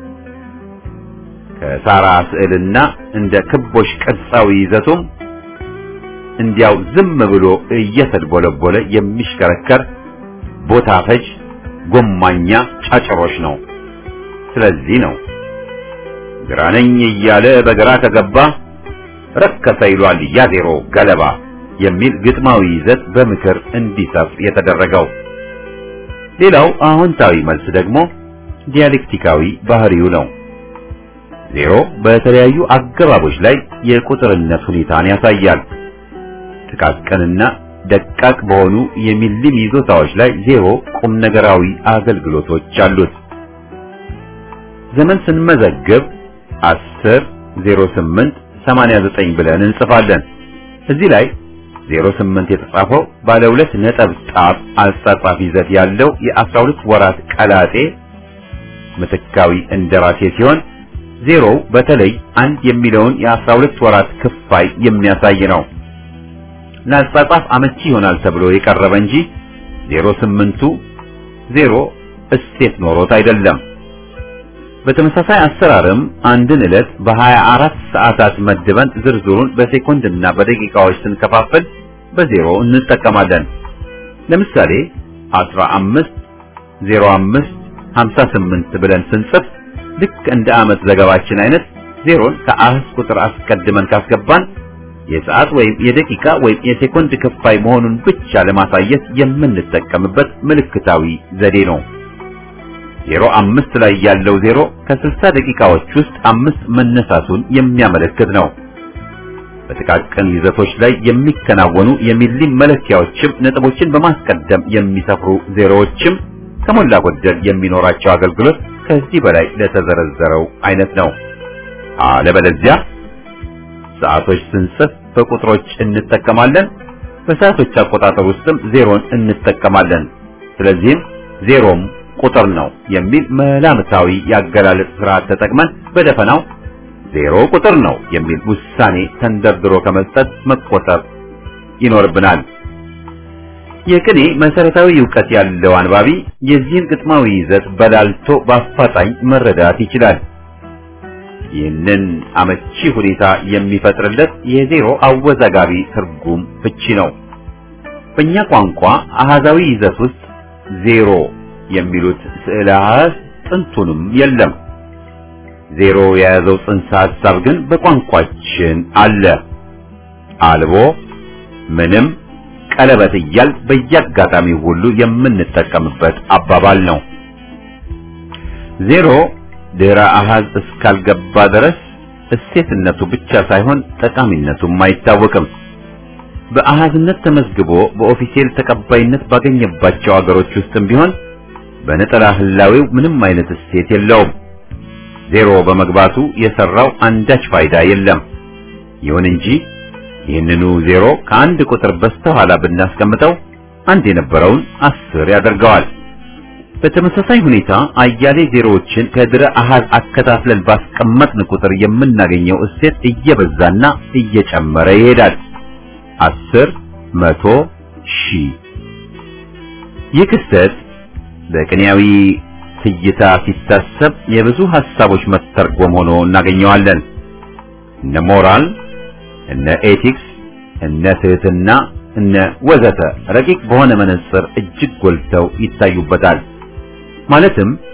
ከሳራ ስዕልና እንደ ክቦሽ ቅርጻዊ ይዘቱም እንዲያው ዝም ብሎ እየተድቦለቦለ የሚሽከረከር ቦታ ፈጅ ጎማኛ ጫጭሮሽ ነው። ስለዚህ ነው ግራነኝ እያለ በግራ ከገባ ረከሰ ይሏል ያ ዜሮ ገለባ የሚል ግጥማዊ ይዘት በምክር እንዲሰፍ የተደረገው። ሌላው አዎንታዊ መልስ ደግሞ ዲያሌክቲካዊ ባህሪው ነው። ዜሮ በተለያዩ አገባቦች ላይ የቁጥርነት ሁኔታን ያሳያል። ጥቃቅንና ደቃቅ በሆኑ የሚሊም ይዞታዎች ላይ ዜሮ ቁም ነገራዊ አገልግሎቶች አሉት። ዘመን ስንመዘግብ አስር ዜሮ ስምንት ሰማንያ ዘጠኝ ብለን እንጽፋለን። እዚህ ላይ ዜሮ ስምንት የተጻፈው ባለ ሁለት ነጠብጣብ አጻጻፍ ይዘት ያለው የአስራ ሁለት ወራት ቀላጤ ምትካዊ እንደራሴ ሲሆን ዜሮው በተለይ አንድ የሚለውን የአስራ ሁለት ወራት ክፋይ የሚያሳይ ነው። ለአጻጻፍ አመቺ ይሆናል ተብሎ የቀረበ እንጂ ዜሮ ስምንቱ ዜሮ እሴት ኖሮት አይደለም። በተመሳሳይ አሰራርም አንድን ዕለት በሀያ አራት ሰዓታት መድበን ዝርዝሩን በሴኮንድና በደቂቃዎች ስንከፋፍል በዜሮ እንጠቀማለን። ለምሳሌ አስራ አምስት ዜሮ አምስት ሀምሳ ስምንት ብለን ስንጽፍ ልክ እንደ ዓመት ዘገባችን አይነት ዜሮን ከአሃዝ ቁጥር አስቀድመን ካስገባን የሰዓት ወይም የደቂቃ ወይም የሴኮንድ ክፋይ መሆኑን ብቻ ለማሳየት የምንጠቀምበት ምልክታዊ ዘዴ ነው። ዜሮ አምስት ላይ ያለው ዜሮ ከስልሳ ደቂቃዎች ውስጥ አምስት መነሳቱን የሚያመለክት ነው። በጥቃቅን ይዘቶች ላይ የሚከናወኑ የሚሊም መለኪያዎችም ነጥቦችን በማስቀደም የሚሰፍሩ ዜሮዎችም ከሞላ ጎደል የሚኖራቸው አገልግሎት ከዚህ በላይ ለተዘረዘረው አይነት ነው። አለበለዚያ ሰዓቶች ስንጽፍ በቁጥሮች እንጠቀማለን፣ በሰዓቶች አቆጣጠር ውስጥም ዜሮን እንጠቀማለን። ስለዚህም ዜሮም ቁጥር ነው የሚል መላምታዊ ያገላለጽ ስርዓት ተጠቅመን በደፈናው ዜሮ ቁጥር ነው የሚል ውሳኔ ተንደርድሮ ከመስጠት መቆጠብ ይኖርብናል። የቅኔ መሰረታዊ ዕውቀት ያለው አንባቢ የዚህን ግጥማዊ ይዘት በላልቶ በአፋጣኝ መረዳት ይችላል። ይህንን አመቺ ሁኔታ የሚፈጥርለት የዜሮ አወዛጋቢ ትርጉም ፍቺ ነው። በእኛ ቋንቋ አሃዛዊ ይዘት ውስጥ ዜሮ የሚሉት ስዕለ አሃዝ ጥንቱንም የለም። ዜሮ የያዘው ጽንሰ ሐሳብ ግን በቋንቋችን አለ። አልቦ፣ ምንም፣ ቀለበት እያል በየአጋጣሚው ሁሉ የምንጠቀምበት አባባል ነው። ዜሮ ድህረ አሃዝ እስካልገባ ድረስ እሴትነቱ ብቻ ሳይሆን ጠቃሚነቱም አይታወቅም። በአሃዝነት ተመዝግቦ በኦፊሴል ተቀባይነት ባገኘባቸው አገሮች ውስጥም ቢሆን በነጠላ ህላዌው ምንም አይነት እሴት የለውም። ዜሮ በመግባቱ የሰራው አንዳች ፋይዳ የለም። ይሁን እንጂ ይህንኑ ዜሮ ከአንድ ቁጥር በስተኋላ ብናስቀምጠው አንድ የነበረውን አስር ያደርገዋል። በተመሳሳይ ሁኔታ አያሌ ዜሮዎችን ከድረ አሃዝ አከታትለን ባስቀመጥን ቁጥር የምናገኘው እሴት እየበዛና እየጨመረ ይሄዳል። አስር፣ መቶ፣ ሺህ። ይህ ክስተት በቅኔያዊ ትይታ ሲታሰብ የብዙ ሐሳቦች መተርጎም ሆኖ እናገኘዋለን። እነ ሞራል፣ እነ ኤቲክስ፣ እነ ትህትና፣ እነ ወዘተ ረቂቅ በሆነ መነጽር እጅግ ጎልተው ይታዩበታል። ማለትም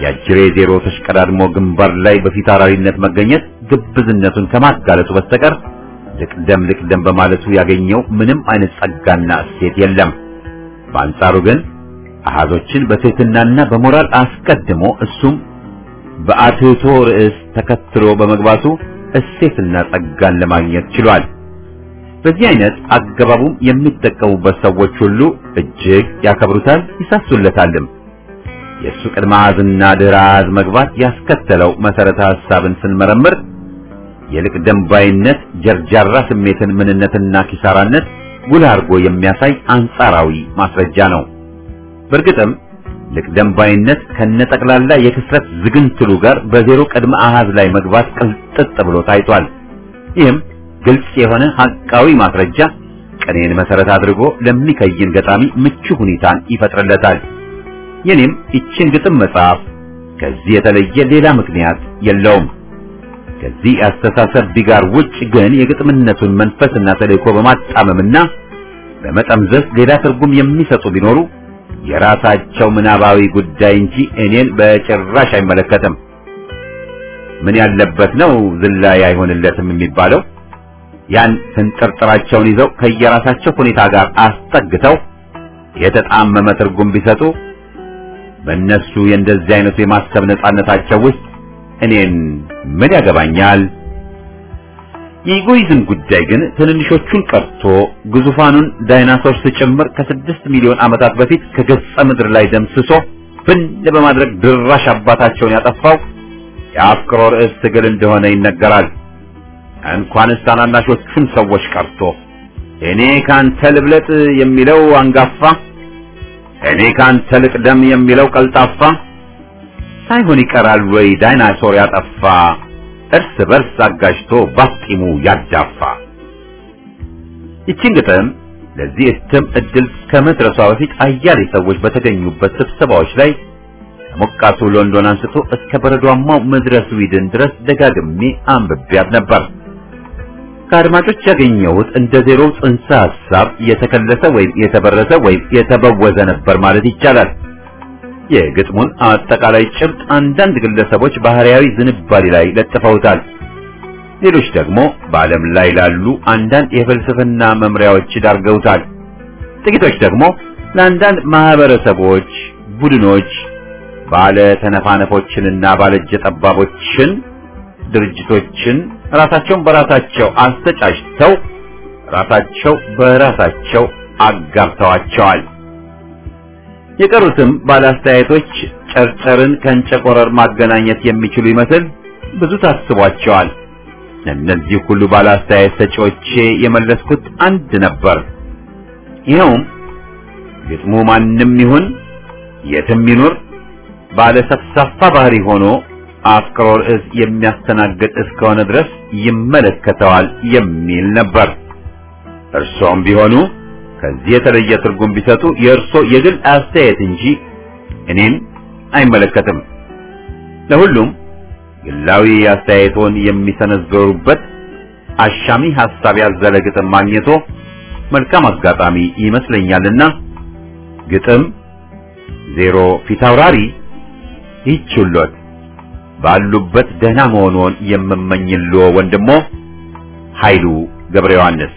ያጅሬ ዜሮ ተሽቀዳድሞ ግንባር ላይ በፊታውራሪነት መገኘት ግብዝነቱን ከማጋለጡ በስተቀር ልቅደም ልቅደም በማለቱ ያገኘው ምንም አይነት ጸጋና እሴት የለም። በአንጻሩ ግን አሃዞችን በትህትናና በሞራል አስቀድሞ እሱም በአትህቶ ርዕስ ተከትሎ በመግባቱ እሴትና ጸጋን ለማግኘት ችሏል። በዚህ አይነት አገባቡም የሚጠቀሙበት ሰዎች ሁሉ እጅግ ያከብሩታል፣ ይሳሱለታልም። የሱ ቅድመ አሃዝና ድህረ አሃዝ መግባት ያስከተለው መሰረተ ሐሳብን ስንመረምር የልቅደም ባይነት ጀርጃራ ስሜትን ምንነትና ኪሳራነት ጉልህ አድርጎ የሚያሳይ አንጻራዊ ማስረጃ ነው። በእርግጥም ልቅደም ባይነት ከነጠቅላላ የክስረት ዝግንትሉ ጋር በዜሮ ቅድመ አሃዝ ላይ መግባት ቅልጥጥ ብሎ ታይቷል። ይህም ግልጽ የሆነ ሐቃዊ ማስረጃ ቅኔን መሰረት አድርጎ ለሚከይን ገጣሚ ምቹ ሁኔታን ይፈጥርለታል። የኔም ይችን ግጥም መጽሐፍ ከዚህ የተለየ ሌላ ምክንያት የለውም። ከዚህ አስተሳሰብ ቢጋር ውጭ ግን የግጥምነቱን መንፈስና ተልእኮ በማጣመምና በመጠምዘዝ ሌላ ትርጉም የሚሰጡ ቢኖሩ የራሳቸው ምናባዊ ጉዳይ እንጂ እኔን በጭራሽ አይመለከትም። ምን ያለበት ነው ዝላይ አይሆንለትም የሚባለው? ያን ፍንጥርጥራቸውን ይዘው ከየራሳቸው ሁኔታ ጋር አስጠግተው የተጣመመ ትርጉም ቢሰጡ በእነሱ የእንደዚህ አይነቱ የማሰብ ነጻነታቸው ውስጥ እኔን ምን ያገባኛል? የኢጎይዝም ጉዳይ ግን ትንንሾቹን ቀርቶ ግዙፋኑን ዳይናሶርስ ጭምር ከስድስት ሚሊዮን ዓመታት በፊት ከገጸ ምድር ላይ ደምስሶ ብን በማድረግ ድራሽ አባታቸውን ያጠፋው የአፍቅሮ ርዕስ ትግል እንደሆነ ይነገራል። እንኳንስ ታናናሾቹን ሰዎች ቀርቶ እኔ ካንተ ልብለጥ የሚለው አንጋፋ፣ እኔ ካንተ ልቅደም የሚለው ቀልጣፋ ሳይሆን ይቀራል ወይ ዳይናሶር ያጠፋ እርስ በርስ አጋጅቶ ባጢሙ ያዳፋ። ይህችን ግጥም ለዚህ እትም እድል ከመድረሷ በፊት አያሌ ሰዎች በተገኙበት ስብሰባዎች ላይ ከሞቃቱ ሎንዶን አንስቶ እስከ በረዷማው ምድረ ስዊድን ድረስ ደጋግሜ አንብቤያት ነበር። ከአድማጮች ያገኘሁት እንደ ዜሮ ጽንሰ ሐሳብ የተከለሰ ወይም የተበረዘ ወይም የተበወዘ ነበር ማለት ይቻላል። የግጥሙን አጠቃላይ ጭብጥ አንዳንድ ግለሰቦች ባህሪያዊ ዝንባሌ ላይ ለጥፈውታል። ሌሎች ደግሞ በዓለም ላይ ላሉ አንዳንድ የፍልስፍና መምሪያዎች ዳርገውታል። ጥቂቶች ደግሞ ለአንዳንድ ማህበረሰቦች፣ ቡድኖች፣ ባለ ተነፋነፎችንና ባለእጀ ጠባቦችን፣ ድርጅቶችን ራሳቸውን በራሳቸው አስተጫጭተው ራሳቸው በራሳቸው አጋብተዋቸዋል። የቀሩትም ባለአስተያየቶች ጨርጨርን ከእንጨቆረር ማገናኘት የሚችሉ ይመስል ብዙ ታስቧቸዋል። እነዚህ ሁሉ ባለአስተያየት ሰጪዎቼ የመለስኩት አንድ ነበር። ይኸውም ግጥሙ ማንም ይሁን የትም ይኑር ባለ ሰፍሳፋ ባህሪ ሆኖ አፍቅሮ ርዕስ የሚያስተናግድ እስከሆነ ድረስ ይመለከተዋል የሚል ነበር። እርሶም ቢሆኑ ከዚህ የተለየ ትርጉም ቢሰጡ የእርሶ የግል አስተያየት እንጂ እኔን አይመለከትም። ለሁሉም ግላዊ አስተያየቶን የሚሰነዘሩበት አሻሚ ሐሳብ ያዘለ ግጥም ማግኘቶ መልካም አጋጣሚ ይመስለኛልና ግጥም ዜሮ ፊታውራሪ ይችሉት ባሉበት ደህና መሆኑን የምመኝልዎ ወንድሞ ኃይሉ ገብረ ዮሐንስ።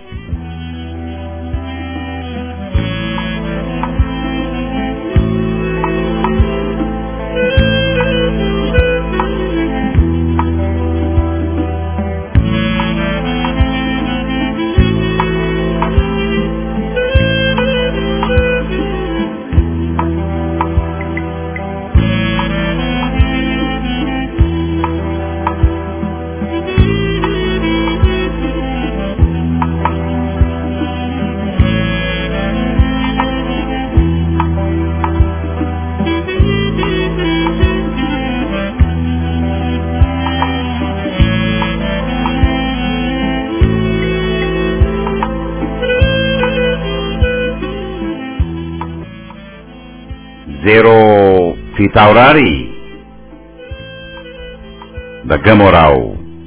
ዜሮ ፊታውራሪ በገሞራው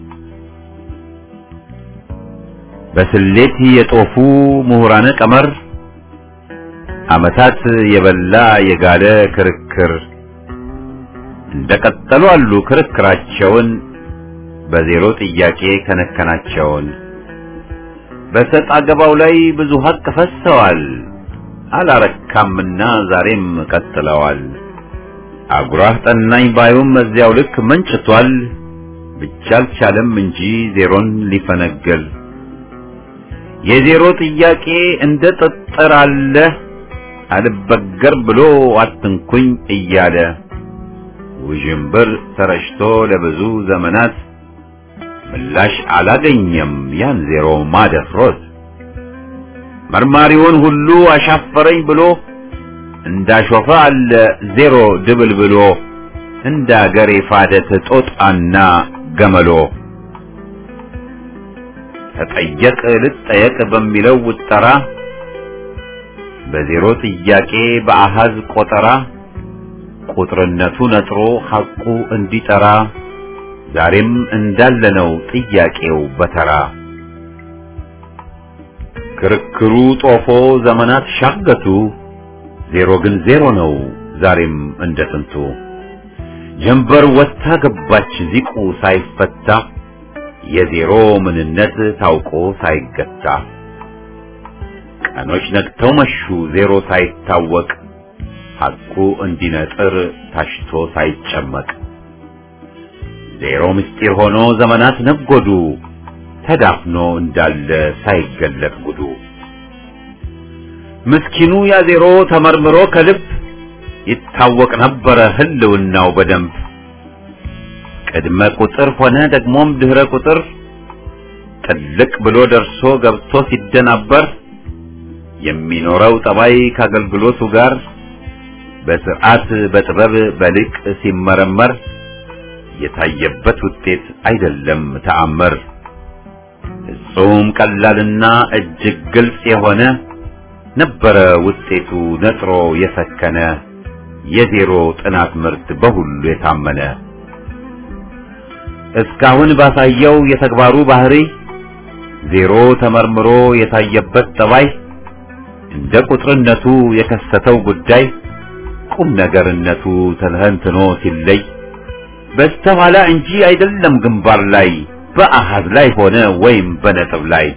በስሌት የጦፉ ምሁራነ ቀመር ዓመታት የበላ የጋለ ክርክር እንደቀጠሉ አሉ ክርክራቸውን በዜሮ ጥያቄ ከነከናቸውን። በሰጥ አገባው ላይ ብዙ ሀቅ ፈሰዋል አላረካምና ዛሬም ቀጥለዋል። አጉራህ ጠናኝ ባዩም እዚያው ልክ መንጭቷል ብቻ አልቻለም እንጂ ዜሮን ሊፈነገል። የዜሮ ጥያቄ እንደ ጠጠር አለ አልበገር ብሎ አትንኩኝ እያለ ውዥንብር ተረሽቶ ለብዙ ዘመናት ምላሽ አላገኘም ያን ዜሮ ማደፍሮት። መርማሪውን ሁሉ አሻፈረኝ ብሎ እንዳሾፈ አለ ዜሮ ድብል ብሎ እንደ አገር የፋደት ጦጣና ገመሎ። ተጠየቅ ልጠየቅ በሚለው ውጠራ በዜሮ ጥያቄ በአሃዝ ቆጠራ ቁጥርነቱ ነጥሮ ሐቁ እንዲጠራ ዛሬም እንዳለነው ጥያቄው በተራ። ክርክሩ ጦፎ ዘመናት ሻገቱ ዜሮ ግን ዜሮ ነው ዛሬም እንደጥንቱ። ጀንበር ወጣ ገባች ዚቁ ሳይፈታ የዜሮ ምንነት ታውቆ ሳይገታ። ቀኖች ነግተው መሹ ዜሮ ሳይታወቅ ሐቁ እንዲነጥር ታሽቶ ሳይጨመቅ። ዜሮ ምስጢር ሆኖ ዘመናት ነጎዱ ተዳፍኖ እንዳለ ሳይገለጥ ጉዱ። ምስኪኑ ያ ዜሮ ተመርምሮ ከልብ ይታወቅ ነበረ ህልውናው በደንብ። ቅድመ ቁጥር ሆነ ደግሞም ድህረ ቁጥር ጥልቅ ብሎ ደርሶ ገብቶ ሲደናበር የሚኖረው ጠባይ ከአገልግሎቱ ጋር በስርዓት በጥበብ በልቅ ሲመረመር የታየበት ውጤት አይደለም ተአምር። ፍጹም ቀላልና እጅግ ግልጽ የሆነ ነበረ ውጤቱ ነጥሮ የሰከነ የዜሮ ጥናት ምርት በሁሉ የታመነ። እስካሁን ባሳየው የተግባሩ ባህሪ ዜሮ ተመርምሮ የታየበት ጠባይ እንደ ቁጥርነቱ የከሰተው ጉዳይ ቁም ነገርነቱ ተንተኖ ሲለይ በስተኋላ እንጂ አይደለም ግንባር ላይ በአሃዝ ላይ ሆነ ወይም በነጥብ ላይ።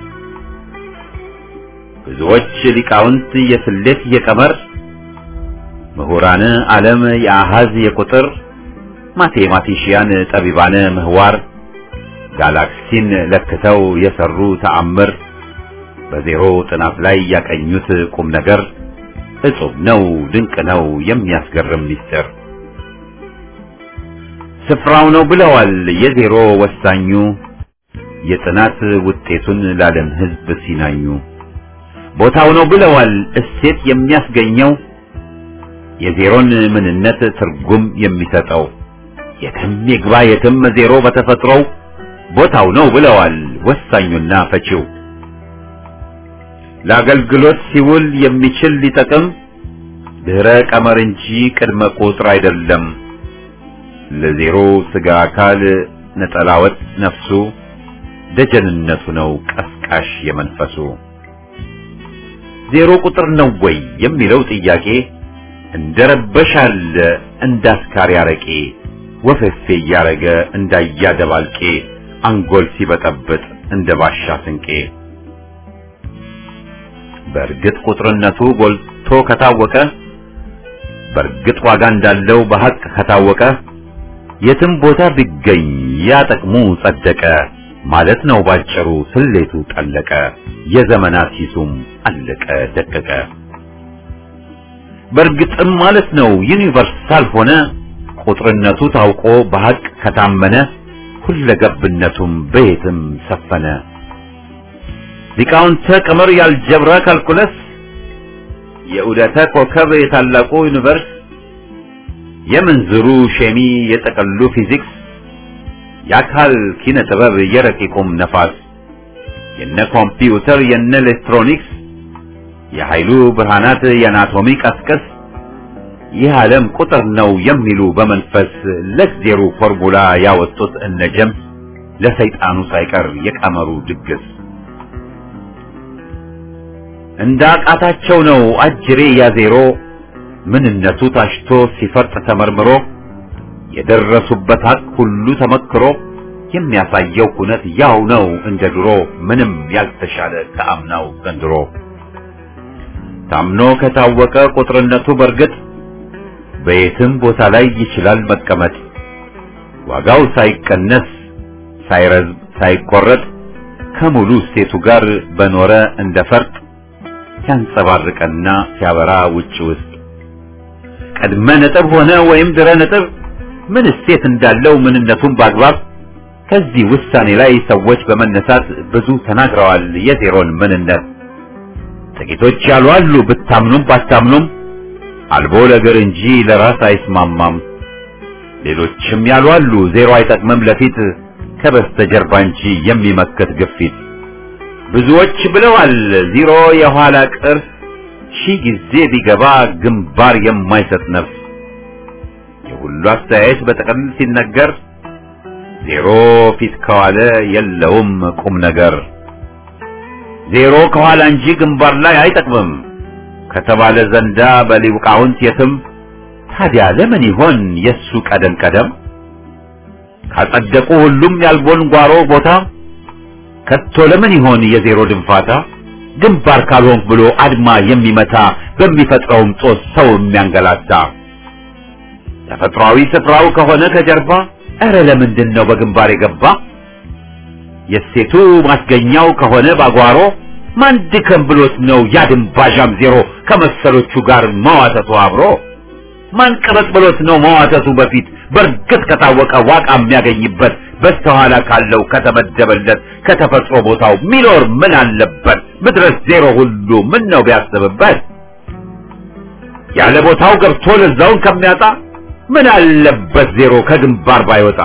ብዙዎች ሊቃውንት የስሌት የቀመር ምሁራን ዓለም የአሃዝ የቁጥር ማቴማቲሽያን ጠቢባን ምህዋር ጋላክሲን ለክተው የሰሩ ተአምር በዜሮ ጥናት ላይ ያቀኙት ቁም ነገር እጹብ ነው ድንቅ ነው የሚያስገርም ሚስጥር። ስፍራው ነው ብለዋል የዜሮ ወሳኙ የጥናት ውጤቱን ለዓለም ሕዝብ ሲናኙ። ቦታው ነው ብለዋል እሴት የሚያስገኘው የዜሮን ምንነት ትርጉም የሚሰጠው። የትም ይግባ የትም ዜሮ በተፈጥሮው ቦታው ነው ብለዋል ወሳኙና ፈቺው። ለአገልግሎት ሲውል የሚችል ሊጠቅም ድህረ ቀመር እንጂ ቅድመ ቁጥር አይደለም። ለዜሮ ስጋ አካል ነጠላወጥ ነፍሱ ደጀንነቱ ነው ቀስቃሽ የመንፈሱ። ዜሮ ቁጥር ነው ወይ የሚለው ጥያቄ እንደረበሻል እንዳስካሪ አረቄ ወፈፌ ያረገ እንዳያደባልቄ አንጎል ሲበጠብጥ እንደባሻ ስንቄ። በርግጥ ቁጥርነቱ ጎልቶ ከታወቀ በርግጥ ዋጋ እንዳለው በሐቅ ከታወቀ የትም ቦታ ቢገኝ ያጠቅሙ ጸደቀ ማለት ነው ባጭሩ ስሌቱ ጠለቀ የዘመናት ሂሱም አለቀ ደቀቀ። በርግጥም ማለት ነው ዩኒቨርሳል ሆነ ቁጥርነቱ ታውቆ በሐቅ ከታመነ ሁለገብነቱም በየትም ሰፈነ። ሊቃውንተ ቀመር ያልጀብራ ካልኩለስ የዑደተ ኮከብ የታላቁ ዩኒቨርስ የምንዝሩ ሼሚ የጠቀሉ ፊዚክስ የአካል ኪነ ጥበብ የረቂቁም ነፋስ የነ ኮምፒውተር የነ ኤሌክትሮኒክስ የኃይሉ ብርሃናት የአናቶሚ ቀስቀስ ይህ ዓለም ቁጥር ነው የሚሉ በመንፈስ ለዜሮ ፎርሙላ ያወጡት እነ ጀምስ ለሰይጣኑ ሳይቀር የቀመሩ ድግስ። እንዳቃታቸው ነው አጅሬ ያዜሮ ምንነቱ ታሽቶ ሲፈርጥ ተመርምሮ የደረሱበት ሀቅ ሁሉ ተመክሮ የሚያሳየው ኩነት ያው ነው እንደ ድሮ ምንም ያልተሻለ ከአምናው ዘንድሮ። ታምኖ ከታወቀ ቁጥርነቱ በርግጥ በየትም ቦታ ላይ ይችላል መቀመጥ። ዋጋው ሳይቀነስ ሳይረዝም ሳይቆረጥ ከሙሉ ሴቱ ጋር በኖረ እንደ ፈርጥ ሲያንጸባርቅና ሲያበራ ውጭ ውስጥ ቀድመ ነጥብ ሆነ ወይም ድረ ነጥብ ምን ሴት እንዳለው ምንነቱን ባግባብ ከዚህ ውሳኔ ላይ ሰዎች በመነሳት ብዙ ተናግረዋል የዜሮን ምንነት። ጥቂቶች ያሉ አሉ ብታምኑም ባታምኑም አልቦ ለግር እንጂ ለራስ አይስማማም። ሌሎችም ያሉ አሉ ዜሮ አይጠቅምም ለፊት ከበስተጀርባ እንጂ የሚመክት ግፊት። ብዙዎች ብለዋል ዜሮ የኋላ ቅርስ ሺህ ጊዜ ቢገባ ግንባር የማይሰጥ ነፍስ። የሁሉ አስተያየት በጥቅል ሲነገር ዜሮ ፊት ከዋለ የለውም ቁም ነገር። ዜሮ ከኋላ እንጂ ግንባር ላይ አይጠቅምም ከተባለ ዘንዳ በሊቃውንት የትም ታዲያ ለምን ይሆን የሱ ቀደም ቀደም? ካጸደቁ ሁሉም ያልቦን ጓሮ ቦታ ከቶ ለምን ይሆን የዜሮ ድንፋታ? ግንባር ካልሆንክ ብሎ አድማ የሚመታ በሚፈጥረውም ጦስ ሰው የሚያንገላታ። ተፈጥሯዊ ስፍራው ከሆነ ከጀርባ እረ ለምንድን ነው በግንባር የገባ? የሴቱ ማስገኛው ከሆነ ባጓሮ ማን ድከም ብሎት ነው ያድንባዣም ዜሮ ከመሰሎቹ ጋር መዋተቱ አብሮ? ማን ቀበጥ ብሎት ነው መዋተቱ በፊት በርግጥ ከታወቀ ዋቃ የሚያገኝበት በስተኋላ ካለው ከተመደበለት ከተፈጥሮ ቦታው ሚኖር ምን አለበት? ምድረስ ዜሮ ሁሉ ምን ነው ቢያስብበት? ያለ ቦታው ገብቶ ለዛውን ከሚያጣ ምን አለበት ዜሮ ከግንባር ባይወጣ?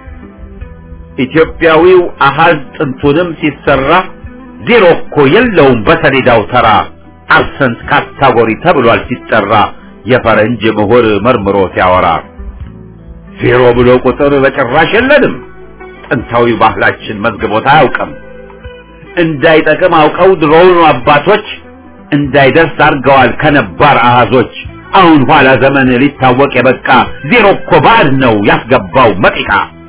ኢትዮጵያዊው አሃዝ ጥንቱንም ሲሰራ ዜሮ እኮ የለውም በሰሌዳው ተራ። አብሰንት ካታጎሪ ተብሏል ሲጠራ የፈረንጅ ምሁር መርምሮ ሲያወራ። ዜሮ ብሎ ቁጥር በጭራሽ የለንም ጥንታዊ ባህላችን መዝግቦት አያውቅም። እንዳይጠቅም አውቀው ድሮውኑ አባቶች እንዳይደርስ አድርገዋል ከነባር አሃዞች። አሁን ኋላ ዘመን ሊታወቅ የበቃ ዜሮ እኮ ባዕድ ነው ያስገባው መጢቃ።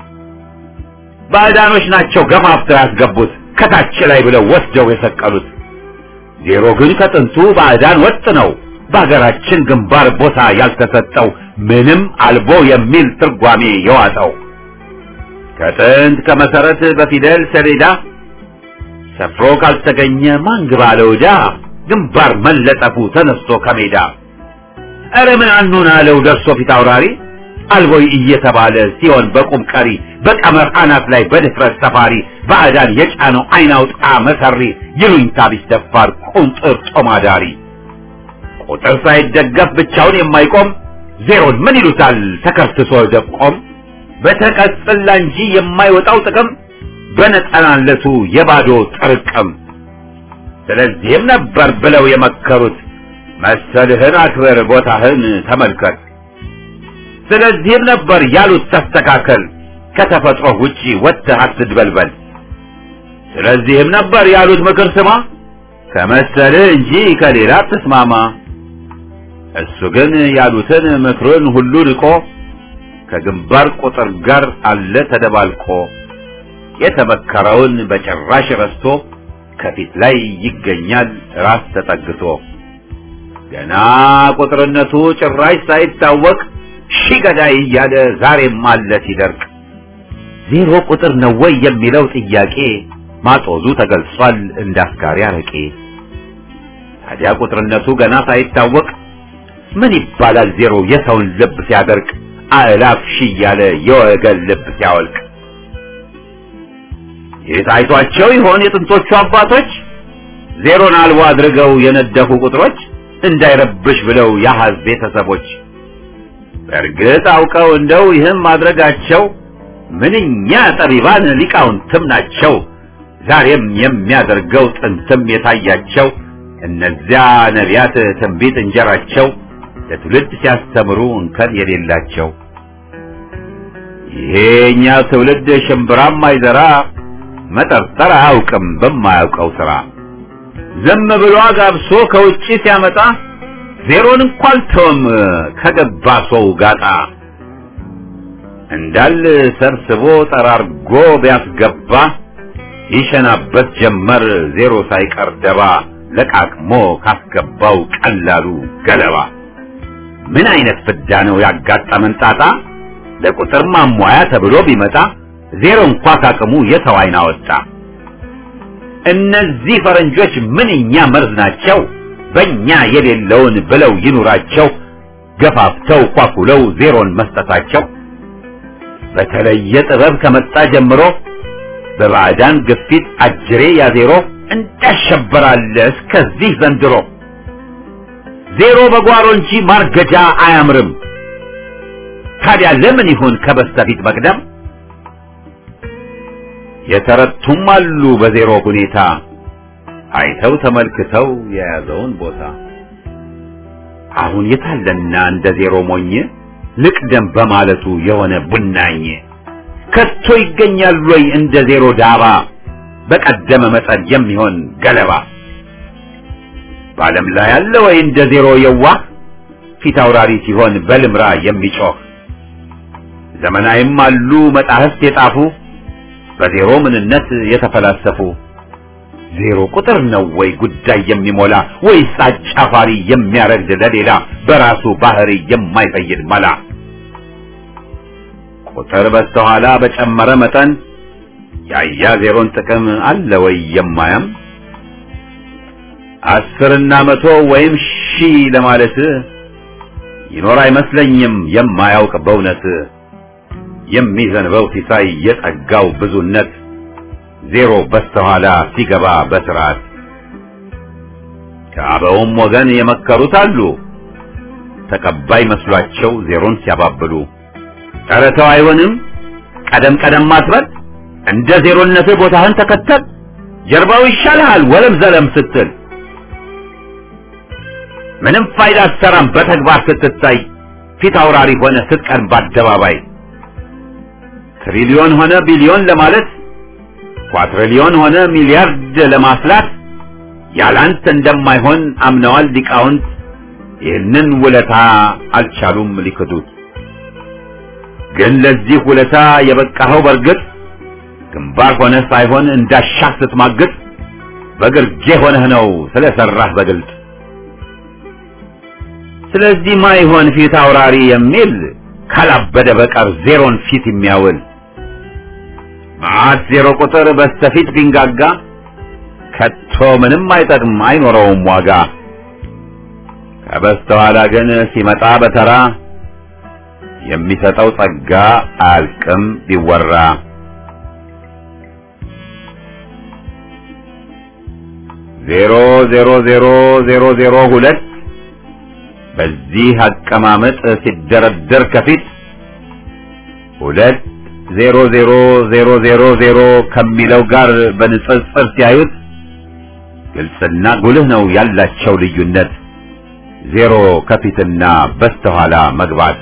ባዕዳኖች ናቸው ገማፍተው ያስገቡት ከታች ላይ ብለው ወስደው የሰቀሉት። ዜሮ ግን ከጥንቱ ባዕዳን ወጥ ነው በሀገራችን ግንባር ቦታ ያልተሰጠው ምንም አልቦ የሚል ትርጓሜ የዋጠው። ከጥንት ከመሰረት በፊደል ሰሌዳ ሰፍሮ ካልተገኘ ማን ግባ ለውዳ ግንባር መለጠፉ ተነስቶ ከሜዳ። ኧረ ምን አኑን አለው ደርሶ ፊት አውራሪ አልቦይ እየተባለ ሲሆን በቁም ቀሪ በቀመር አናት ላይ በድፍረት ሰፋሪ ባዕዳን የጫነው አይናውጣ መሰሪ ይሉኝታ ቢስ ደፋር ቁንጥር ጦማዳሪ። ቁጥር ሳይደገፍ ብቻውን የማይቆም ዜሮን ምን ይሉታል ተከስሶ ደቆም። በተቀጽላ እንጂ የማይወጣው ጥቅም በነጠናለቱ የባዶ ጥርቅም። ስለዚህም ነበር ብለው የመከሩት መሰልህን አክብር ቦታህን ተመልከት። ስለዚህም ነበር ያሉት ተስተካከል ከተፈጥሮ ውጪ ወጥተህ አትድበልበል። ስለዚህም ነበር ያሉት ምክር ስማ ከመሰልህ እንጂ ከሌላ አትስማማ። እሱ ግን ያሉትን ምክሩን ሁሉ ንቆ ከግንባር ቁጥር ጋር አለ ተደባልቆ። የተመከረውን በጭራሽ ረስቶ ከፊት ላይ ይገኛል ራስ ተጠግቶ። ገና ቁጥርነቱ ጭራሽ ሳይታወቅ ሺህ ገዳይ እያለ ዛሬም አለ ሲደርቅ። ዜሮ ቁጥር ነው ወይ የሚለው ጥያቄ ማጦዙ ተገልጿል እንዳስካሪ አረቄ። ታዲያ ቁጥርነቱ ገና ሳይታወቅ ምን ይባላል ዜሮ የሰውን ልብ ሲያደርቅ አእላፍ ሺህ እያለ የወገን ልብ ሲያወልቅ። የታይቷቸው ይሆን የጥንቶቹ አባቶች ዜሮን አልቦ አድርገው የነደፉ ቁጥሮች እንዳይረብሽ ብለው ያሃዝ ቤተሰቦች። በእርግጥ አውቀው እንደው ይህም ማድረጋቸው ምንኛ ጠቢባን ሊቃውንትም ናቸው። ዛሬም የሚያደርገው ጥንትም የታያቸው እነዚያ ነቢያት ትንቢት እንጀራቸው ለትውልድ ሲያስተምሩ እንከን የሌላቸው። ይሄኛ ትውልድ ሽምብራም አይዘራ መጠርጠር አያውቅም በማያውቀው ስራ። ዝም ብሎ አጋብሶ ከውጪ ሲያመጣ ዜሮን እንኳን ተውም ከገባ ሰው ጋጣ። እንዳል ሰብስቦ ጠራርጎ ቢያስገባ ይሸናበት ጀመር ዜሮ ሳይቀር ደባ ለቃቅሞ ካስገባው ቀላሉ ገለባ። ምን አይነት ፍዳ ነው ያጋጠመን ጣጣ ለቁጥር ማሟያ ተብሎ ቢመጣ ዜሮ እንኳን ካቅሙ የሰው አይን አወጣ። እነዚህ ፈረንጆች ምንኛ መርዝ ናቸው በእኛ የሌለውን ብለው ይኑራቸው ገፋፍተው ኳኩለው ዜሮን መስጠታቸው። በተለየ ጥበብ ከመጣ ጀምሮ በባዕዳን ግፊት አጅሬ ያዜሮ እንዳሸበራለ እስከዚህ ዘንድሮ። ዜሮ በጓሮ እንጂ ማርገጃ አያምርም ታዲያ ለምን ይሁን ከበስተፊት መቅደም? የተረቱም አሉ በዜሮ ሁኔታ አይተው ተመልክተው የያዘውን ቦታ። አሁን የታለና እንደ ዜሮ ሞኝ ልቅደም በማለቱ የሆነ ቡናኝ ከቶ ይገኛል ወይ እንደ ዜሮ ዳባ በቀደመ መጠን የሚሆን ገለባ? በዓለም ላይ ያለ ወይ እንደ ዜሮ የዋህ ፊት አውራሪ ሲሆን በልምራ የሚጮህ? ዘመናዊም አሉ መጻሕፍት የጻፉ በዜሮ ምንነት የተፈላሰፉ። ዜሮ ቁጥር ነው ወይ ጉዳይ የሚሞላ ወይስ አጫፋሪ የሚያረግድ ለሌላ በራሱ ባህሪ የማይፈይድ መላ? ቁጥር በስተኋላ በጨመረ መጠን ያያ ዜሮን ጥቅም አለ ወይ የማያም? አስርና መቶ ወይም ሺህ ለማለት ይኖር አይመስለኝም የማያውቅ በእውነት። የሚዘንበው ሲሳይ የጸጋው ብዙነት ዜሮ በስተኋላ ሲገባ በስርዓት። ከአበውም ወገን የመከሩት አሉ ተቀባይ መስሏቸው ዜሮን ሲያባብሉ። ኧረ ተው አይሆንም ቀደም ቀደም ማስበል እንደ ዜሮነት ቦታህን ተከተል ጀርባው ይሻልሃል ወለም ዘለም ስትል። ምንም ፋይዳ አትሰራም በተግባር ስትታይ ፊት አውራሪ ሆነ ስትቀርብ በአደባባይ። ትሪሊዮን ሆነ ቢሊዮን ለማለት ኳትሪሊዮን ሆነ ሚሊያርድ ለማስላት ያላንተ እንደማይሆን አምነዋል ሊቃውንት። ይህንን ውለታ አልቻሉም ሊክዱት። ግን ለዚህ ውለታ የበቃኸው በርግጥ ግንባር ሆነ ሳይሆን እንዳሻህ ስትማግጥ በግርጌ ሆነህ ነው ስለሰራህ በግልጥ። ስለዚህ ማይሆን ፊት አውራሪ የሚል ካላበደ በቀር ዜሮን ፊት የሚያውል። ማት ዜሮ ቁጥር በስተፊት ቢንጋጋ ከቶ ምንም አይጠቅም አይኖረውም ዋጋ። ከበስተኋላ ግን ሲመጣ በተራ የሚሰጠው ጸጋ አያልቅም ቢወራ። ዜሮ ዜሮ ዜሮ ዜሮ ዜሮ ሁለት በዚህ አቀማመጥ ሲደረደር ከፊት ሁለት ዜሮ ዜሮ ዜሮ ዜሮ ዜሮ ከሚለው ጋር በንጽጽር ሲያዩት ግልጽና ጉልህ ነው ያላቸው ልዩነት። ዜሮ ከፊትና በስተኋላ መግባት።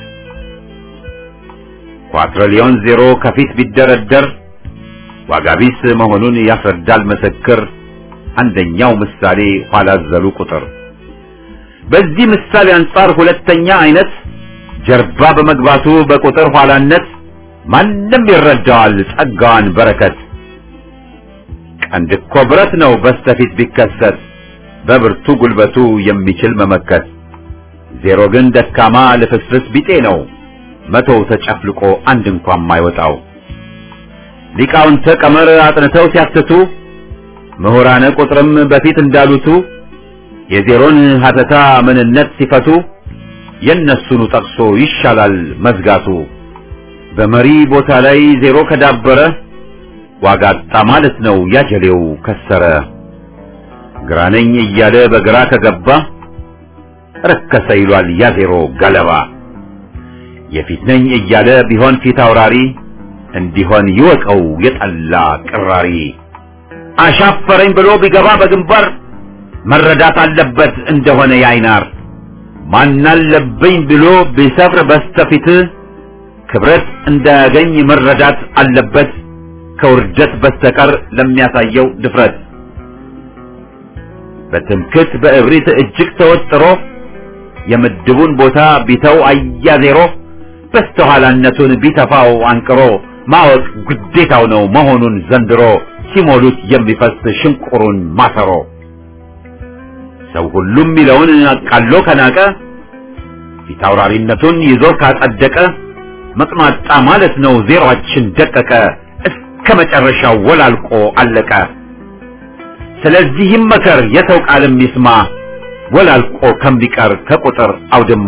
ኳትሪሊዮን ዜሮ ከፊት ቢደረደር ዋጋ ቢስ መሆኑን ያስረዳል ምስክር አንደኛው ምሳሌ ኋላ ዘሉ ቁጥር። በዚህ ምሳሌ አንጻር ሁለተኛ አይነት ጀርባ በመግባቱ በቁጥር ኋላነት ማንም ይረዳዋል ጸጋዋን በረከት። ቀንድ እኮ ብረት ነው በስተፊት ቢከሰት በብርቱ ጉልበቱ የሚችል መመከት። ዜሮ ግን ደካማ ልፍስፍስ ቢጤ ነው መቶው ተጨፍልቆ አንድ እንኳን ማይወጣው። ሊቃውንተ ቀመር አጥንተው ሲያስቱ ምሁራነ ቁጥርም በፊት እንዳሉቱ የዜሮን ሀተታ ምንነት ሲፈቱ የነሱኑ ጠቅሶ ይሻላል መዝጋቱ። በመሪ ቦታ ላይ ዜሮ ከዳበረ ዋጋ አጣ ማለት ነው ያጀሌው ከሰረ። ግራነኝ እያለ በግራ ከገባ ረከሰ ይሏል ያ ዜሮ ገለባ። የፊት ነኝ እያለ ቢሆን ፊት አውራሪ እንዲሆን ይወቀው የጠላ ቅራሪ። አሻፈረኝ ብሎ ቢገባ በግንባር መረዳት አለበት እንደሆነ ያይናር። ማናለብኝ ብሎ ቢሰፍር በስተፊት ክብረት እንዳያገኝ መረዳት አለበት ከውርደት በስተቀር ለሚያሳየው ድፍረት። በትምክት በእብሪት እጅግ ተወጥሮ የምድቡን ቦታ ቢተው አያ ዜሮ በስተኋላነቱን ቢተፋው አንቅሮ ማወቅ ግዴታው ነው መሆኑን ዘንድሮ ሲሞሉት የሚፈስ ሽንቁሩን ማሰሮ ሰው ሁሉም ሚለውን አቃሎ ከናቀ ፊታውራሪነቱን ይዞ ካጸደቀ መቅማጣ ማለት ነው ዜሮአችን ደቀቀ እስከ መጨረሻው ወላልቆ አለቀ። ስለዚህ ይመከር የሰው ቃልም ይስማ ወላልቆ ከሚቀር ከቁጥር አውድማ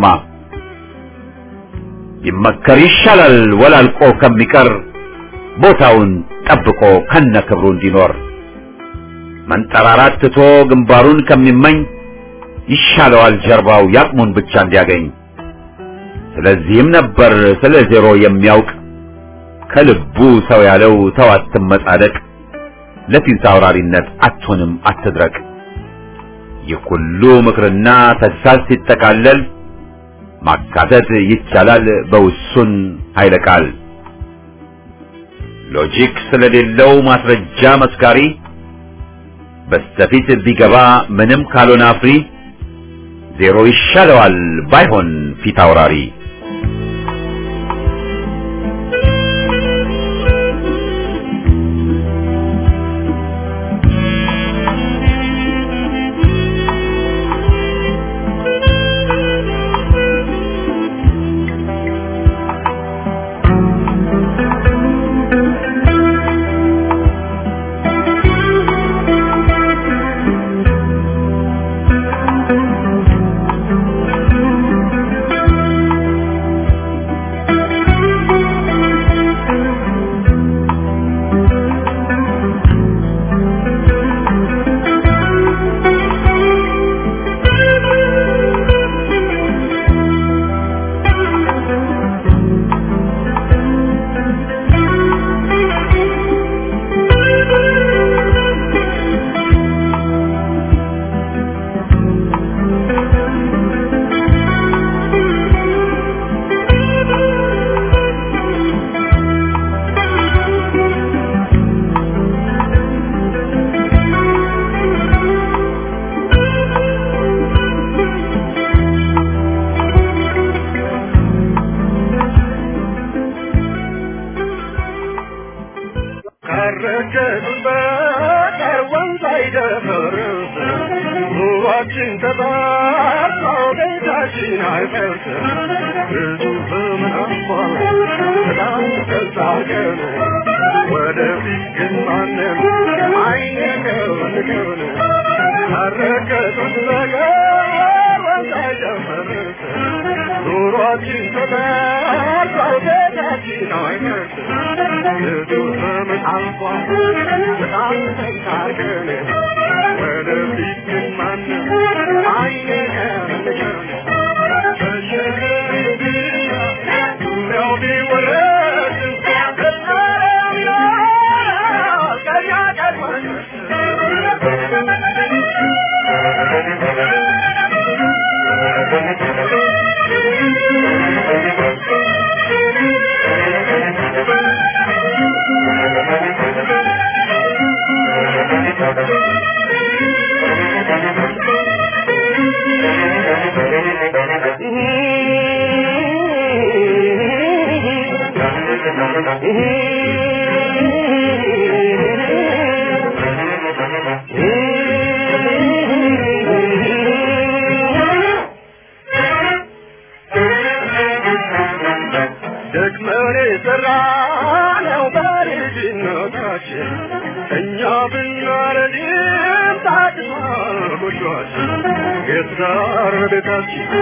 ይመከር ይሻላል ወላልቆ ከሚቀር ቦታውን ጠብቆ ከነክብሩ እንዲኖር መንጠራራት ትቶ ግንባሩን ከሚመኝ ይሻለዋል ጀርባው ያቅሙን ብቻ እንዲያገኝ። ስለዚህም ነበር ስለ ዜሮ የሚያውቅ ከልቡ ሰው ያለው ተው አትመጻደቅ ለፊት አውራሪነት አትሆንም አትድረቅ። ይህ ሁሉ ምክርና ተግሳጽ ሲጠቃለል ማካተት ይቻላል በውሱን ኃይለ ቃል። ሎጂክ ስለሌለው ማስረጃ መስካሪ በስተፊት ቢገባ ምንም ካልሆነ አፍሪ ዜሮ ይሻለዋል ባይሆን ፊት አውራሪ።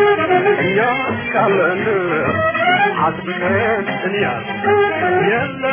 Yes,